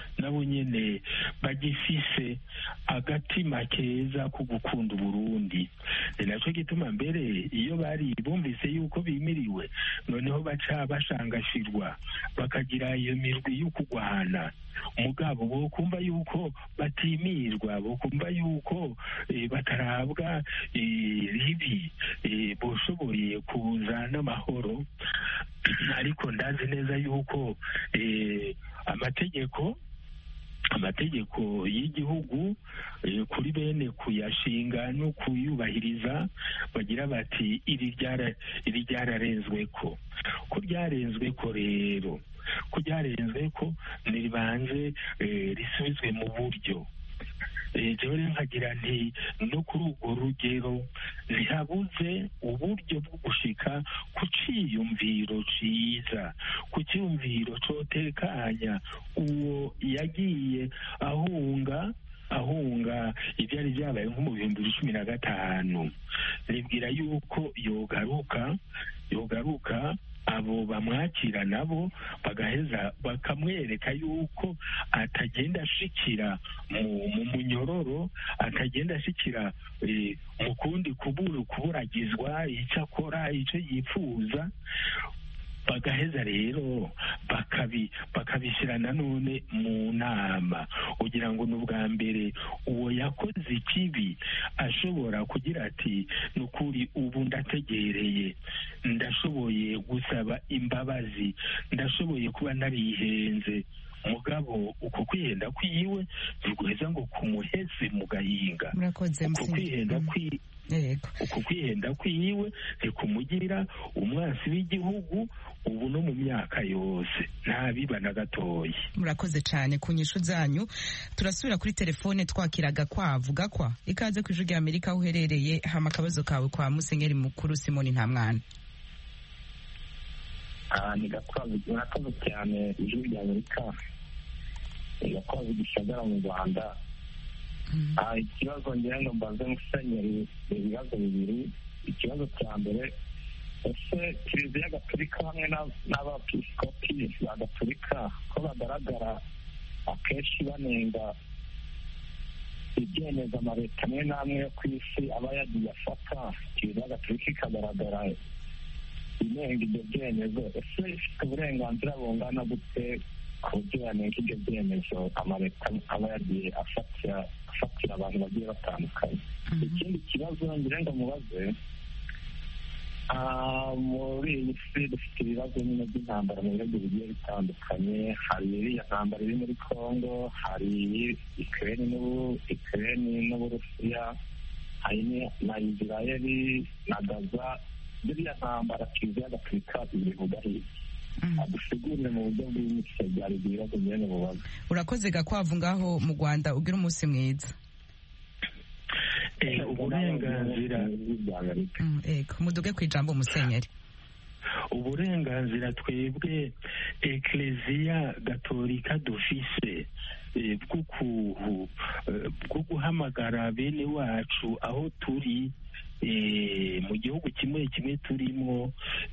bagifise agatima keza ko gukunda Uburundi. Ni naco gituma mbere iyo bari bumvise yuko bimiriwe, noneho baca bashangashirwa bakagira iyo mirwi yo kugwana. Mugabo bokumva yuko batimirwa, bokumva yuko batarabwa ribi, boshoboye kuza n'amahoro. Ariko ndazi neza yuko amategeko y'igihugu kuri bene kuyashinga no kuyubahiriza bagira bati iri ryararenzweko. Ko ryarenzweko rero, niribanze risubizwe mu buryo. Jewe nkagira nti no kuri urwo rugero ntihabuze uburyo bwo gushika ku ciyumviro ciza, ku ciyumviro cotekanya uwo yagiye ahunga ivyari vyabaye nko mu 2015. Nibwira yuko yogaruka abo bamwakira nabo bagaheza bakamwereka yuko atagenda ashikira mu munyororo, atagenda ashikira mu kundi kuburagizwa icyo akora, icyo yifuza. Bagaheza rero bakabishyira nanone mu nama kugira ngo n'ubwa mbere uwo yakoze ikibi ashobora kugira ati nukuri ubu ndategereye, ndashoboye gusaba imbabazi, ndashoboye kuba narihenze. Mugabo uko kwihenda kwiwe biguheza ngo kumuheze mu gahinga. Uko kwihenda kwiwe ntikumugira umwansi w'igihugu ubu no mu myaka yose, ntabiba na gatoya. Murakoze cyane ku nyishu zanyu. Turasubira kuri telefone twakira Gakwavu. Gakwa, ikaze ku Ijwi ry'Amerika aho uherereye, hama akabazo kawe kwa Musenyeri Mukuru Simoni Ntamwana. Ni Gakwavu. Murakoze cyane Ijwi ry'Amerika. Gakwavu Gisagara mu Rwanda. Ikibazo ngira ngo mbaze Musenyeri ibibazo bibiri. Ikibazo cya mbere, ese Kiliziya Gatolika hamwe n'abepiskopi ba Gatolika ko bagaragara akenshi banenga ibyemezo amaleta amwe n'amwe yo ku isi aba yagiye afata, Kiliziya Gatolika ikagaragara inenga ibyo byemezo, ese ifite uburenganzira bungana gute ku buryo yanenga ibyo byemezo amaleta aba yagiye afatira abantu bagiye batandukanye? Ikindi kibazo ngira ngo mubaze, muri iyi si dufite ibibazo nyine by'intambara mu bihugu bigiye bitandukanye. Hari iriya ntambara iri muri Congo, hari Ukraine n'Uburusiya, hari na Israeli na Gaza. Ziriya ntambara Kiliziya Gatolika ibivuga hirya, adusigurire mu buryo bw'imico byari ibibazo nyine mubaza. Urakoze Gakwavu ngaho mu Rwanda, ugira umunsi mwiza. Uburenganzira muduge ku ijambo Musenyeri. Uburenganzira twebwe Ekleziya Gatolika dufise bwo guhamagara bene wacu aho turi mu gihugu kimwe kimwe turimo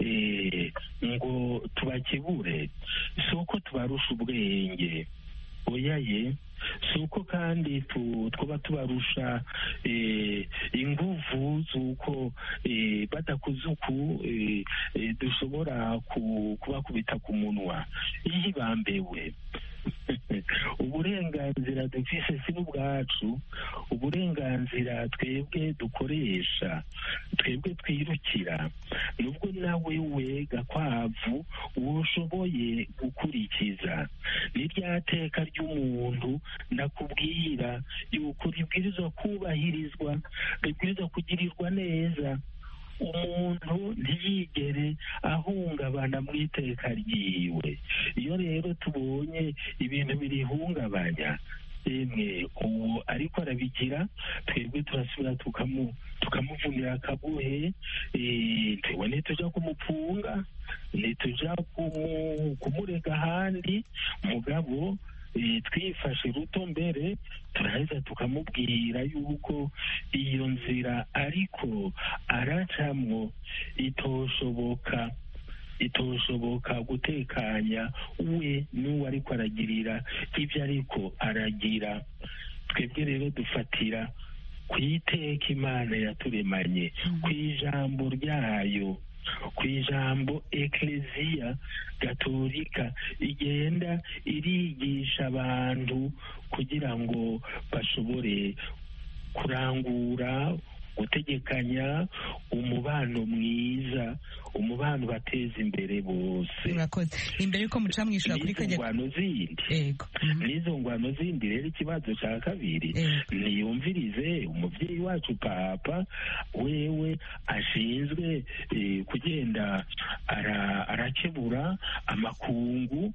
ngo tubakebure, si uko tubarusha ubwenge, oyaye, si uko kandi twaba tubarusha inguvu z'uko badakoze uku dushobora kubakubita ku munwa. Iyo bambewe uburenganzira dufise si n'ubwacu, uburenganzira twebwe dukoresha, twebwe twirukira, nubwo nawe we Gakwavu woshoboye gukurikiza n'irya teka ry'umuntu ndakubwira yuko ribwirizwa kubahirizwa, ribwirizwa kugirirwa neza. Umuntu ntiyigere ahungabana mu iteka ryiwe. Iyo rero tubonye ibintu birihungabanya, uwo ariko arabigira, twebwe turasubira tukamuvunira akagohe. Tewe ntituja kumupfunga, ntituja kumurega ahandi, mugabo twifashe ruto mbere turaheza tukamubwira yuko iyo nzira ariko aracamwo itoshoboka gutekanya we n'uwo ariko aragirira ibyo ariko aragira. Twebwe rero dufatira ku iteka Imana yaturemanye, ku ijambo ryayo, ku ijambo Ekleziya Gatolika igenda irigisha abantu kugira ngo bashobore kurangura, gutegekanya umubano mwiza, umubano bateza imbere bose. Urakoze. Imbere yuko muca mwishura kuri ngwano zindi, n'izo ngwano zindi rero ikibazo cya kabiri, niyumvirize umuvyeyi wacu Papa wewe ashinzwe kugenda arakebura amakungu,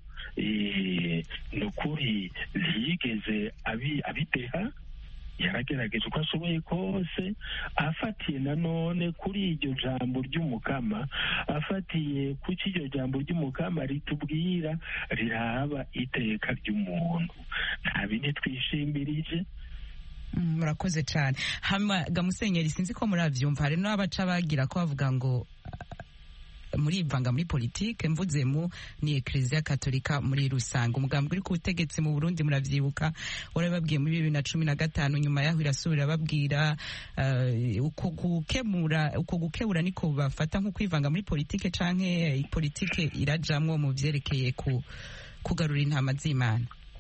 nukuri ntiyigeze abideha, yaragerageje uko ashoboye kose, afatiye nanone kuri iryo jambo ry'umukama, afatiye kuki iryo jambo ry'umukama ritubwira riraba iteka ry'umuntu. Nta bindi twishimbirije. Murakoze cyane. Hama Musenyeri, sinzi ko muravyumva, hari n'abaca bagira ko bavuga ngo murivanga muri politike mvuzemo ni Eklezia Katolika muri rusange. Umugambi uri ku butegetsi mu Burundi muravyibuka warababwiye muri 2015 nyuma yaho irasubira babwira uko gukebura niko bafata nko kwivanga muri politike canke politike irajamwo mu vyerekeye kugarura intama z'Imana.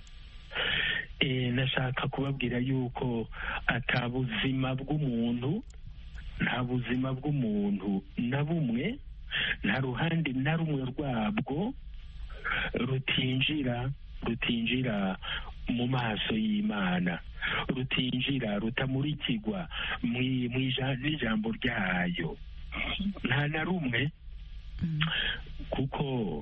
Nashaka kubabwira yuko ata buzima bw'umuntu, nta buzima bw'umuntu na bumwe, nta ruhande na rumwe rwabwo rutinjira mu maso y'Imana, rutamurikirwa n'ijambo ryayo, nta na rumwe, kuko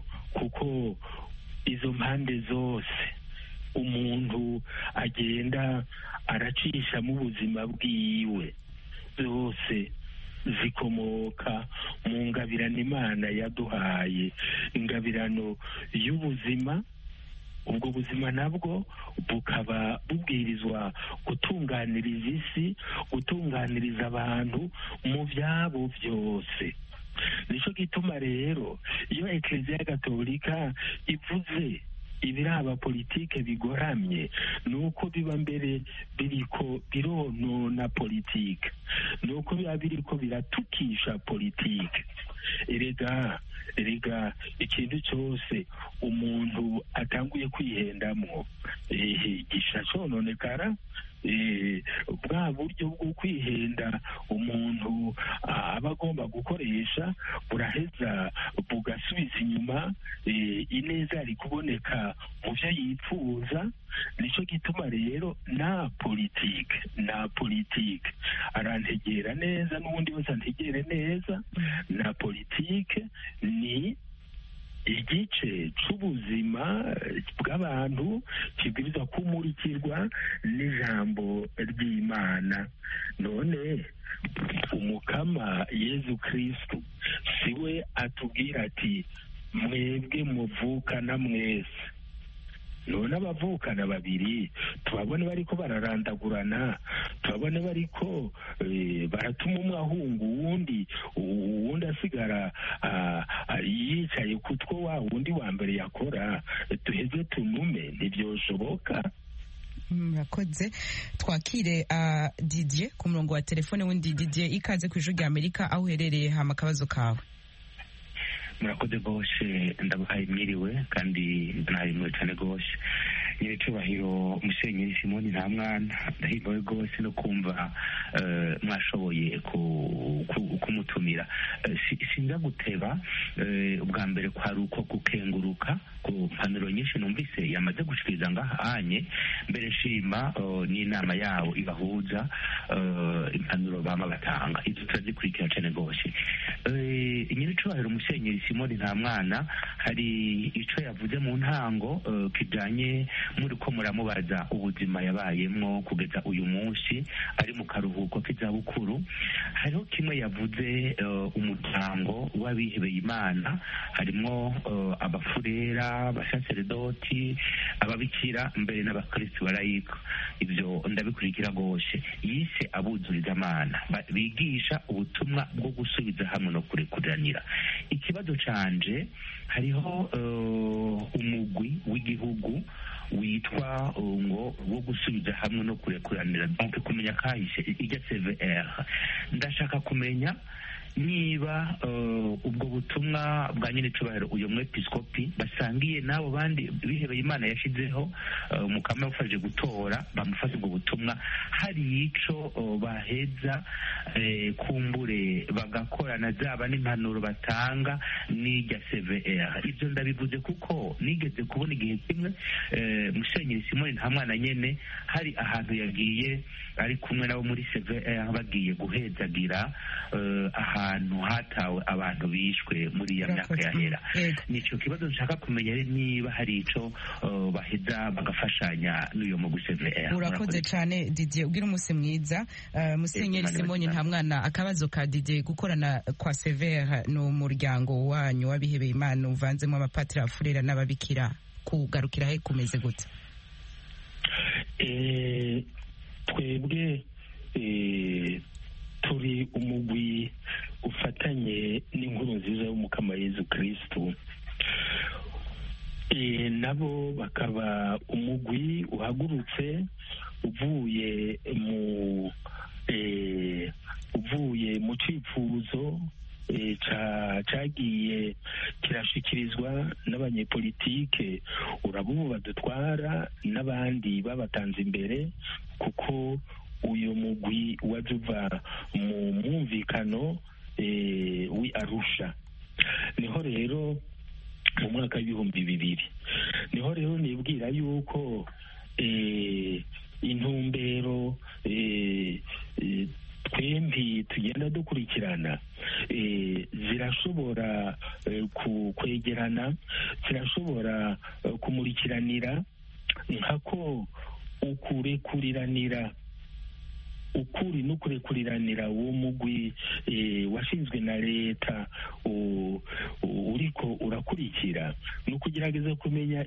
izo mpande zose umuntu agenda aracisha mu buzima bwiwe zose zikomoka mu ngabirano Imana yaduhaye, ingabirano y'ubuzima. Ubwo buzima nabwo bukaba bubwirizwa gutunganiriza isi, gutunganiriza abantu mu byabo byose. Nico gituma rero iyo Eklezia Gatolika ivuze ibiraba politike bigoramye, nuko biba mbere biriko bironona politike, nuko biba biriko biratukisha politike. Erega ikintu cyose umuntu atanguye kwihendamwo gisha cononekara. Bwa buryo bwo kwihenda umuntu aba agomba gukoresha buraheza bugasubiza inyuma ineza yari kuboneka mu byo yipfuza. Nico gituma rero na politike arantegera neza, n'ubundi wese antegere neza. Na politike ni igice c'ubuzima bw'abantu kibwirizwa kumurikirwa n'ijambo ry'Imana. None umukama Yezu Kristu siwe atubwira ati mwebwe muvukana mwese. None abavukana babiri tubabone bariko bararandagurana, tubabone bariko baratuma umwe ahunga uwundi asigara yicaye kutwo wa wundi wa mbere yakora, tuheze tunume, ntibyoshoboka. Murakoze. Twakire Didier ku murongo wa telefone. Wundi Didier, ikaze ku Ijwi ry'Amerika, aho uherereye hama akabazo kawe. Murakoze gose, ndabahaye mwiriwe kandi nahimwe cyane gose. Nyiricubahiro Musenyeri Simoni Ntamwana, ndahimwe gose no kumva mwashoboye kumutumira. Sinza guteba, ubwa mbere kwari uko gukenguruka ku mpanuro nyinshi numvise yamaze gushikiriza ngahanye. Mbere nshima n'inama yawo ibahuza, impanuro bama batanga, izo turazikurikira cyane gose. Nyiricubahiro Musenyeri Simoni Ntamwana hari ico yavuze mu ntango kijanye muri ko muramubaza ubuzima yabayemwo kugeza uyu munsi ari mu karuhuko k'izabukuru. Hariho kimwe yavuze, umuryango w'abihebeye Imana harimwo abafurera, abasaserdoti, ababikira, mbere n'abakristo barayika. Ibyo ndabikurikira gose. Yise abuzuriza Imana bigisha ubutumwa bwo gusubiza hamwe no kurekuranira. Ikibazo canje, hariho umugwi w'igihugu witwa ngo wo gusubiza hamwe no kurekuranira, donc kumenya kahise ijya CVR. Ndashaka kumenya niba ubwo butumwa bwa Nyiricubahiro uyu mwepiskopi basangiye n'abo bandi bihebeye Imana yashizeho, mukama yafashe gutora bamufashe ubwo butumwa, hari ico baheza kumbure bagakorana zaba n'impanuro batanga n'ijya CVR. Ibyo ndabivuze kuko nigeze kubona igihe kimwe Musenyeri Simoni Ntamwana nyene hari ahantu yagiye ari kumwe nabo muri CVR bagiye guhezagira ahantu hatawe abantu bishwe muri ya myaka yahera. Nico kibazo nshaka kumenya niba hari ico baheza bagafashanya n'uyo mu CVR. Urakoze cyane Didier, ugira umunsi mwiza. Musenyeri Simoni Ntamwana, akabazo ka Didier, gukorana kwa CVR no muryango wanyu wabihebeye Imana uvanzemo abapatiri, abafurera n'ababikira, kugarukira he kumeze gute? Twebwe turi umugwi ufatanye n'inkuru nziza y'umukama Yezu Kristu. Nabo bakaba umugwi uhagurutse uvuye mu cifuzo cagiye kirashikirizwa n'abanyepolitike urabubu badutwara n'abandi babatanze imbere, kuko uyu mugwi waje uva mu mwumvikano wi Arusha. Niho rero mu mwaka w'2000 niho rero nibwira yuko intumbero twembi tugenda dukurikirana zirashobora kwegerana, zirashobora kumurikiranira, nkako ukuri n'ukurekuriranira uwo mugwi washinzwe na leta uriko urakurikira no kugerageza kumenya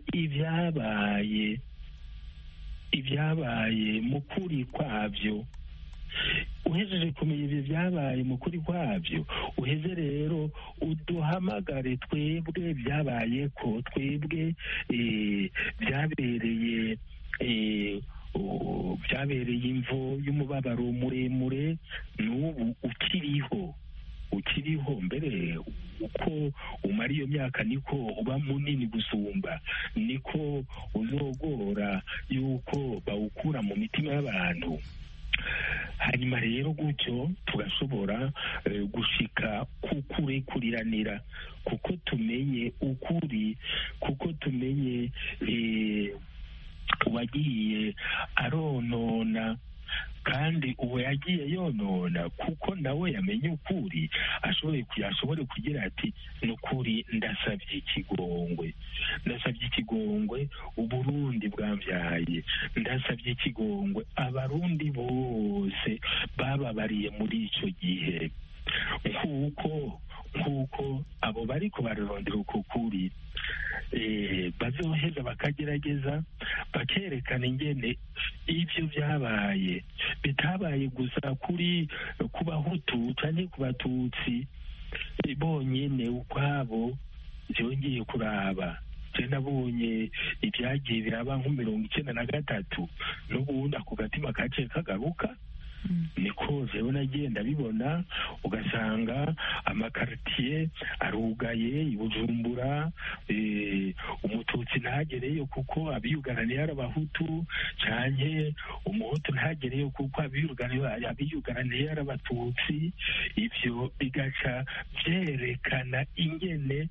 ibyabaye mu kuri kwavyo. Uhejeje kumenya ibyo byabaye mu kuri kwavyo, uheze rero uduhamagare twebwe byabaye ko twebwe byabereye imvo y'umubabaro muremure, n'ubu ukiriho mbere uko umara iyo myaka niko uba munini gusumba, niko uzogora yuko bawukura mu mitima y'abantu. Hanyuma rero gutyo tugashobora gushika kukurekuriranira, kuko tumenye ukuri, kuko tumenye wagiye aronona, kandi uwo yagiye yonona kuko nawe yamenye ukuri ashobore kugira ati nukuri ndasabye ikigongwe Uburundi bwambyaye, ndasabye ikigongwe abarundi bose bababariye muri ico gihe, nk'uko abo bariko bararondera uko kuri bazoheza bakagerageza bakerekana ingene ivyo byabaye bitabaye gusa ku bahutu canke ku batutsi bonyene ukwabo. Vyongeye kuraba nabonye ibyagiye biraba nk'93 n'ubundi ako gatima kaciye kagaruka, niko jewe nagenda bibona, ugasanga amakaritiye arugaye i Bujumbura, umututsi ntagereyo kuko abiyugaraniye ari abahutu, canke umuhutu ntagereyo kuko abiyugaraniye ari abatutsi. Ivyo bigaca vyerekana ingene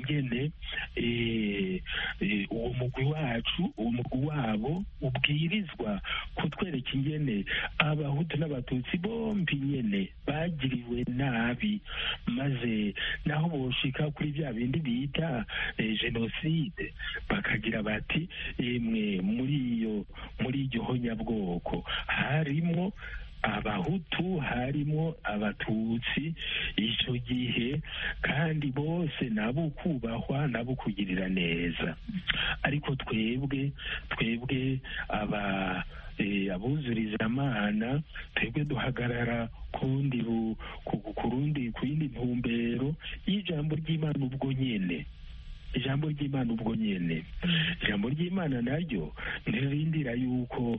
uwo mugwi wabo ubwirizwa kutwereka ingene abahutu n'abatutsi bombi nyene bagiriwe nabi, maze naho boshika kuri vya bindi bita jenoside bakagira bati emwe muri iryo honyabwoko harimwo abahutu, harimo abatutsi icyo gihe, kandi bose nabo kubahwa, nabo kugirira neza. Ariko twebwe abuzuriza amana, twebwe duhagarara ku yindi ntumbero y'ijambo ry'Imana ubwo nyene. Ijambo ry'Imana naryo ntirindira yuko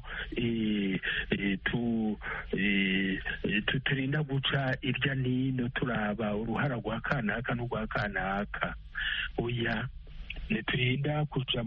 turinda guca irya nino turaba uruhara rwa kanaka n'urwa kanaka. Oya, ntiturinda kuja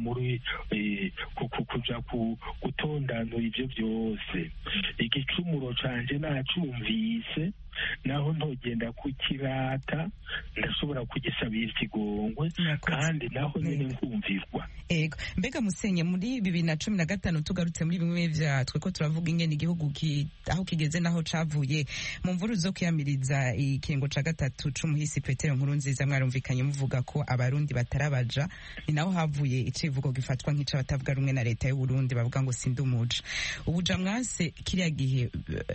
gutondanura ivyo vyose. Igicumuro canje nacumvise, naho ntogenda kukirata, ndashobora kugisabira ikigongwe, kandi naho nyine nkumvirwa. Ego, mbega Musenye, muri 2015 tugarutse muri bimwe vya tweko turavuga ingene igihugu aho kigeze naho cavuye mu mvuru zo kwiyamiriza ikiringo ca gatatu c'umuhisi Petero Nkurunziza, mwarumvikanye muvuga ko abarundi batarabaja, ni naho havuye icivugo gifatwa nk'ica batavuga rumwe na leta y'u Burundi, bavuga ngo sindumuja. Ubuja mwase kiriya gihe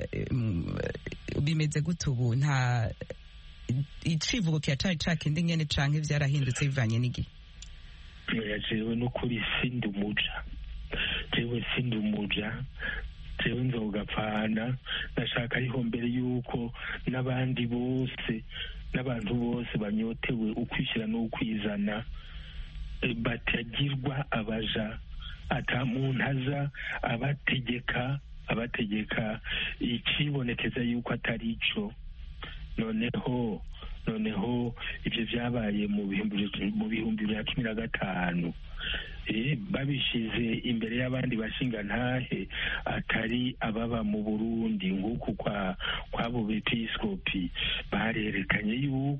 bimeze ubu nta icivugo kiracari cakindi nyene canke vyarahindutse bivanye n'igihe? Jewe n'ukuri sindumuja, jewe nzogapfana ndashaka ariho mbere yuko n'abandi bose n'abantu bose banyotewe ukwishyira n'ukwizana batagirwa abaja ata muntu aza abategeka ikibonekeza yuko atari ico. noneho ibyo byabaye mu bihumbi 2015 babishize imbere y'abandi bashingantahe atari ababa mu Burundi nk'uku kw'abo bepiskopi barerekanye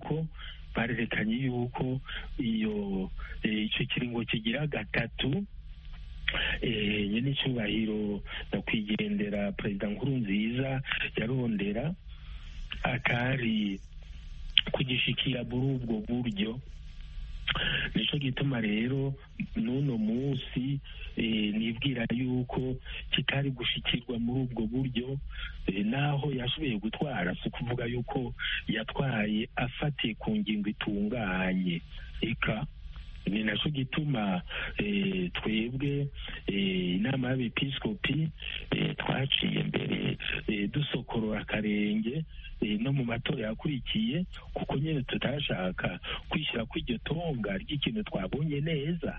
yuko icyo kiringo kigira gatatu nyine icyubahiro nyakwigendera perezida Nkurunziza yarondera atari kugishikira muri ubwo buryo. Nico gituma rero n'uno munsi nibwira yuko kitari gushikirwa muri ubwo buryo, naho yashoboye gutwara si ukuvuga yuko yatwaye afatiye ku ngingo itunganye. Eka ni naco gituma twebwe inama y'abepiskopi twaciye mbere dusokorora akarenge no mu matora yakurikiye, kuko nyine tutashaka kwishyira kw'iryo tonga ry'ikintu twabonye neza.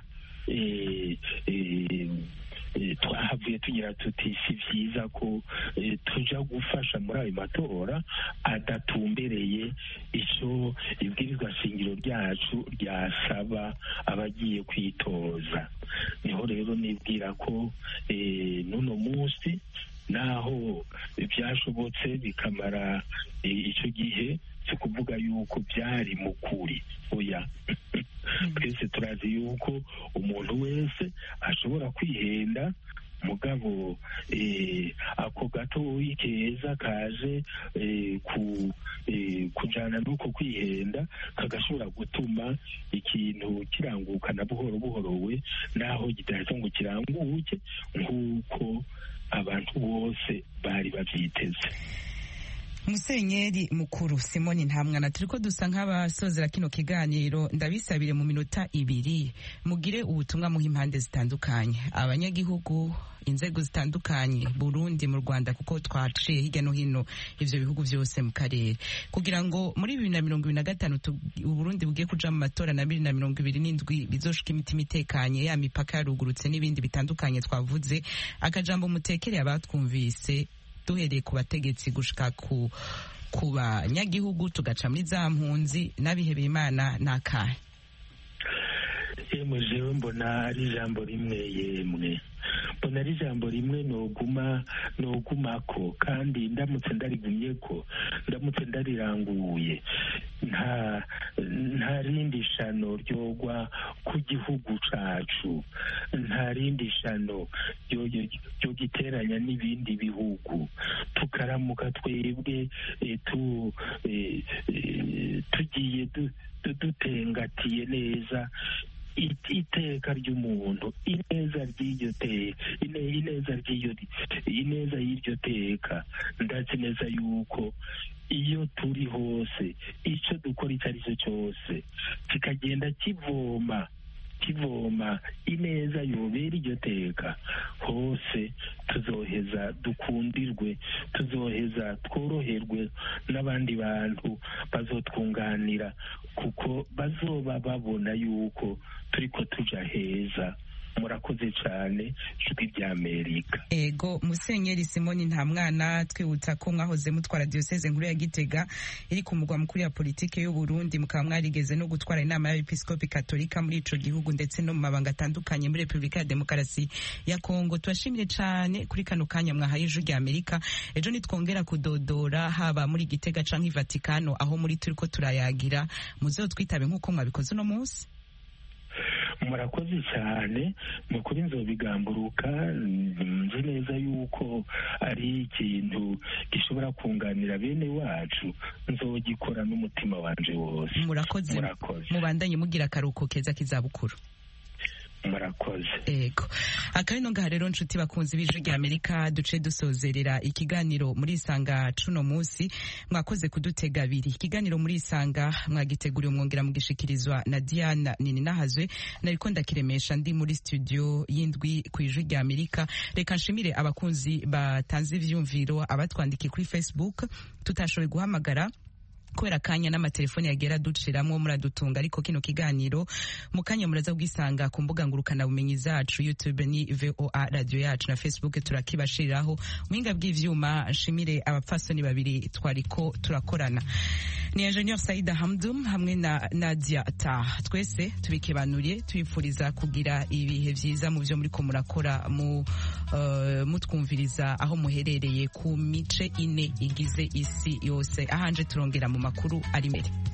Twahavuye tugira tuti si vyiza ko tuja gufasha muri ayo matora adatumbereye ico ibwirizwa shingiro ryacu ryasaba abagiye kwitoza. Niho rero nibwira ko n'uno munsi naho byashobotse bikamara icyo gihe si kuvuga yuko byari mu kuri, oya. Twese turazi yuko umuntu wese ashobora kwihenda, mugabo ako gatoyi keza kaje kujana n'uko kwihenda kagashobora gutuma ikintu kirangukana buhoro buhoro we, naho kidahita ngo kiranguke nk'uko abantu bose bari bavyiteze. Musenyeri mukuru Simoni Ntamwana, turiko dusa nk'abasozera kino kiganiro, ndabisabire mu minota 2 mugire ubutumwa muha impande zitandukanye, abanyagihugu, inzego zitandukanye, Burundi, mu Rwanda, kuko twaciye hirya no hino ivyo bihugu vyose mu karere, kugira ngo muri 2025 Burundi bugiye kuja mu matora na 2027 bizoshika imitima itekanye, ya mipaka yarugurutse n'ibindi bitandukanye twavuze. Akajambo mutekereye abatwumvise, duhereye ku bategetsi gushika ku banyagihugu, tugaca muri za mpunzi n'abihebeye Imana, nakahe? Jewe mbona ari ijambo rimwe nogumako, kandi ndamutse ndarigumyeko, ndamutse ndariranguye, nta rindi shano ryogwa ku gihugu cacu, nta rindi shano ryo giteranya n'ibindi bihugu, tukaramuka twebwe tugiye dutengatiye neza iteka ry'umuntu, ineza y'iryo teka. Ndazi neza yuko iyo turi hose, icyo dukora icyo ari cyo cyose kikagenda kivoma ineza yobera iryo teka, hose tuzoheza dukundirwe, tuzoheza tworoherwe, n'abandi bantu bazotwunganira, kuko bazoba babona yuko turiko tuja heza. Murakoze cyane ijwi rya Amerika. Ego Musenyeri Simoni Ntamwana, twibutsa ko mwahoze mutwara diocese nkuru ya Gitega iri ku mugwa mukuru ya politike y'u Burundi, mukaba mwarigeze no gutwara inama y'abepiskopi katolika muri ico gihugu ndetse no mu mabanga atandukanye muri Republika ya Demokarasi ya Kongo. Tubashimire cyane kuri kano kanya mwahaye ijwi rya Amerika. Ejo nitwongera kudodora haba muri Gitega canke Vatikano aho muri turiko turayagira, muzotwitabe nk'uko mwabikoze uno munsi. Murakoze cyane, mukuri nzobigamburuka, nzi neza yuko ari ikintu gishobora kunganira bene wacu, nzogikora n'umutima wanje wose. Murakoze. Mubandanye mugira akaruhuko keza k'izabukuru. murakoze. Ego akarino ngaha rero nshuti bakunzi b'Ijwi rya Amerika duce dusozerera ikiganiro muri Isanga cuno munsi. Mwakoze kudutega abiri. Ikiganiro muri Isanga mwagiteguriye umwongera mugishikirizwa na Diana Nininahazwe, nariko ndakiremesha ndi muri studio y'indwi ku Ijwi rya Amerika. Reka nshimire abakunzi batanze ivyumviro, abatwandikiye kuri Facebook tutashoboye guhamagara kubera kanya n'amatelefoni yagera duciramwo muradutunga, ariko kino kiganiro mu kanya muraza kugisanga ku mbuga ngurukana bumenyi zacu. YouTube ni VOA radio yacu na Facebook turakibashiriraho. Muhinga bw'ivyuma nshimire abapfasoni babiri twariko turakorana, ni Engineer Saida Hamdum hamwe na Nadia Ta. Twese tubikibanuriye tubipfuriza kugira ibihe vyiza mu vyo muriko murakora mutwumviriza aho muherereye ku mice ine igize isi yose. Ahanje turongera mu makuru ari mbere.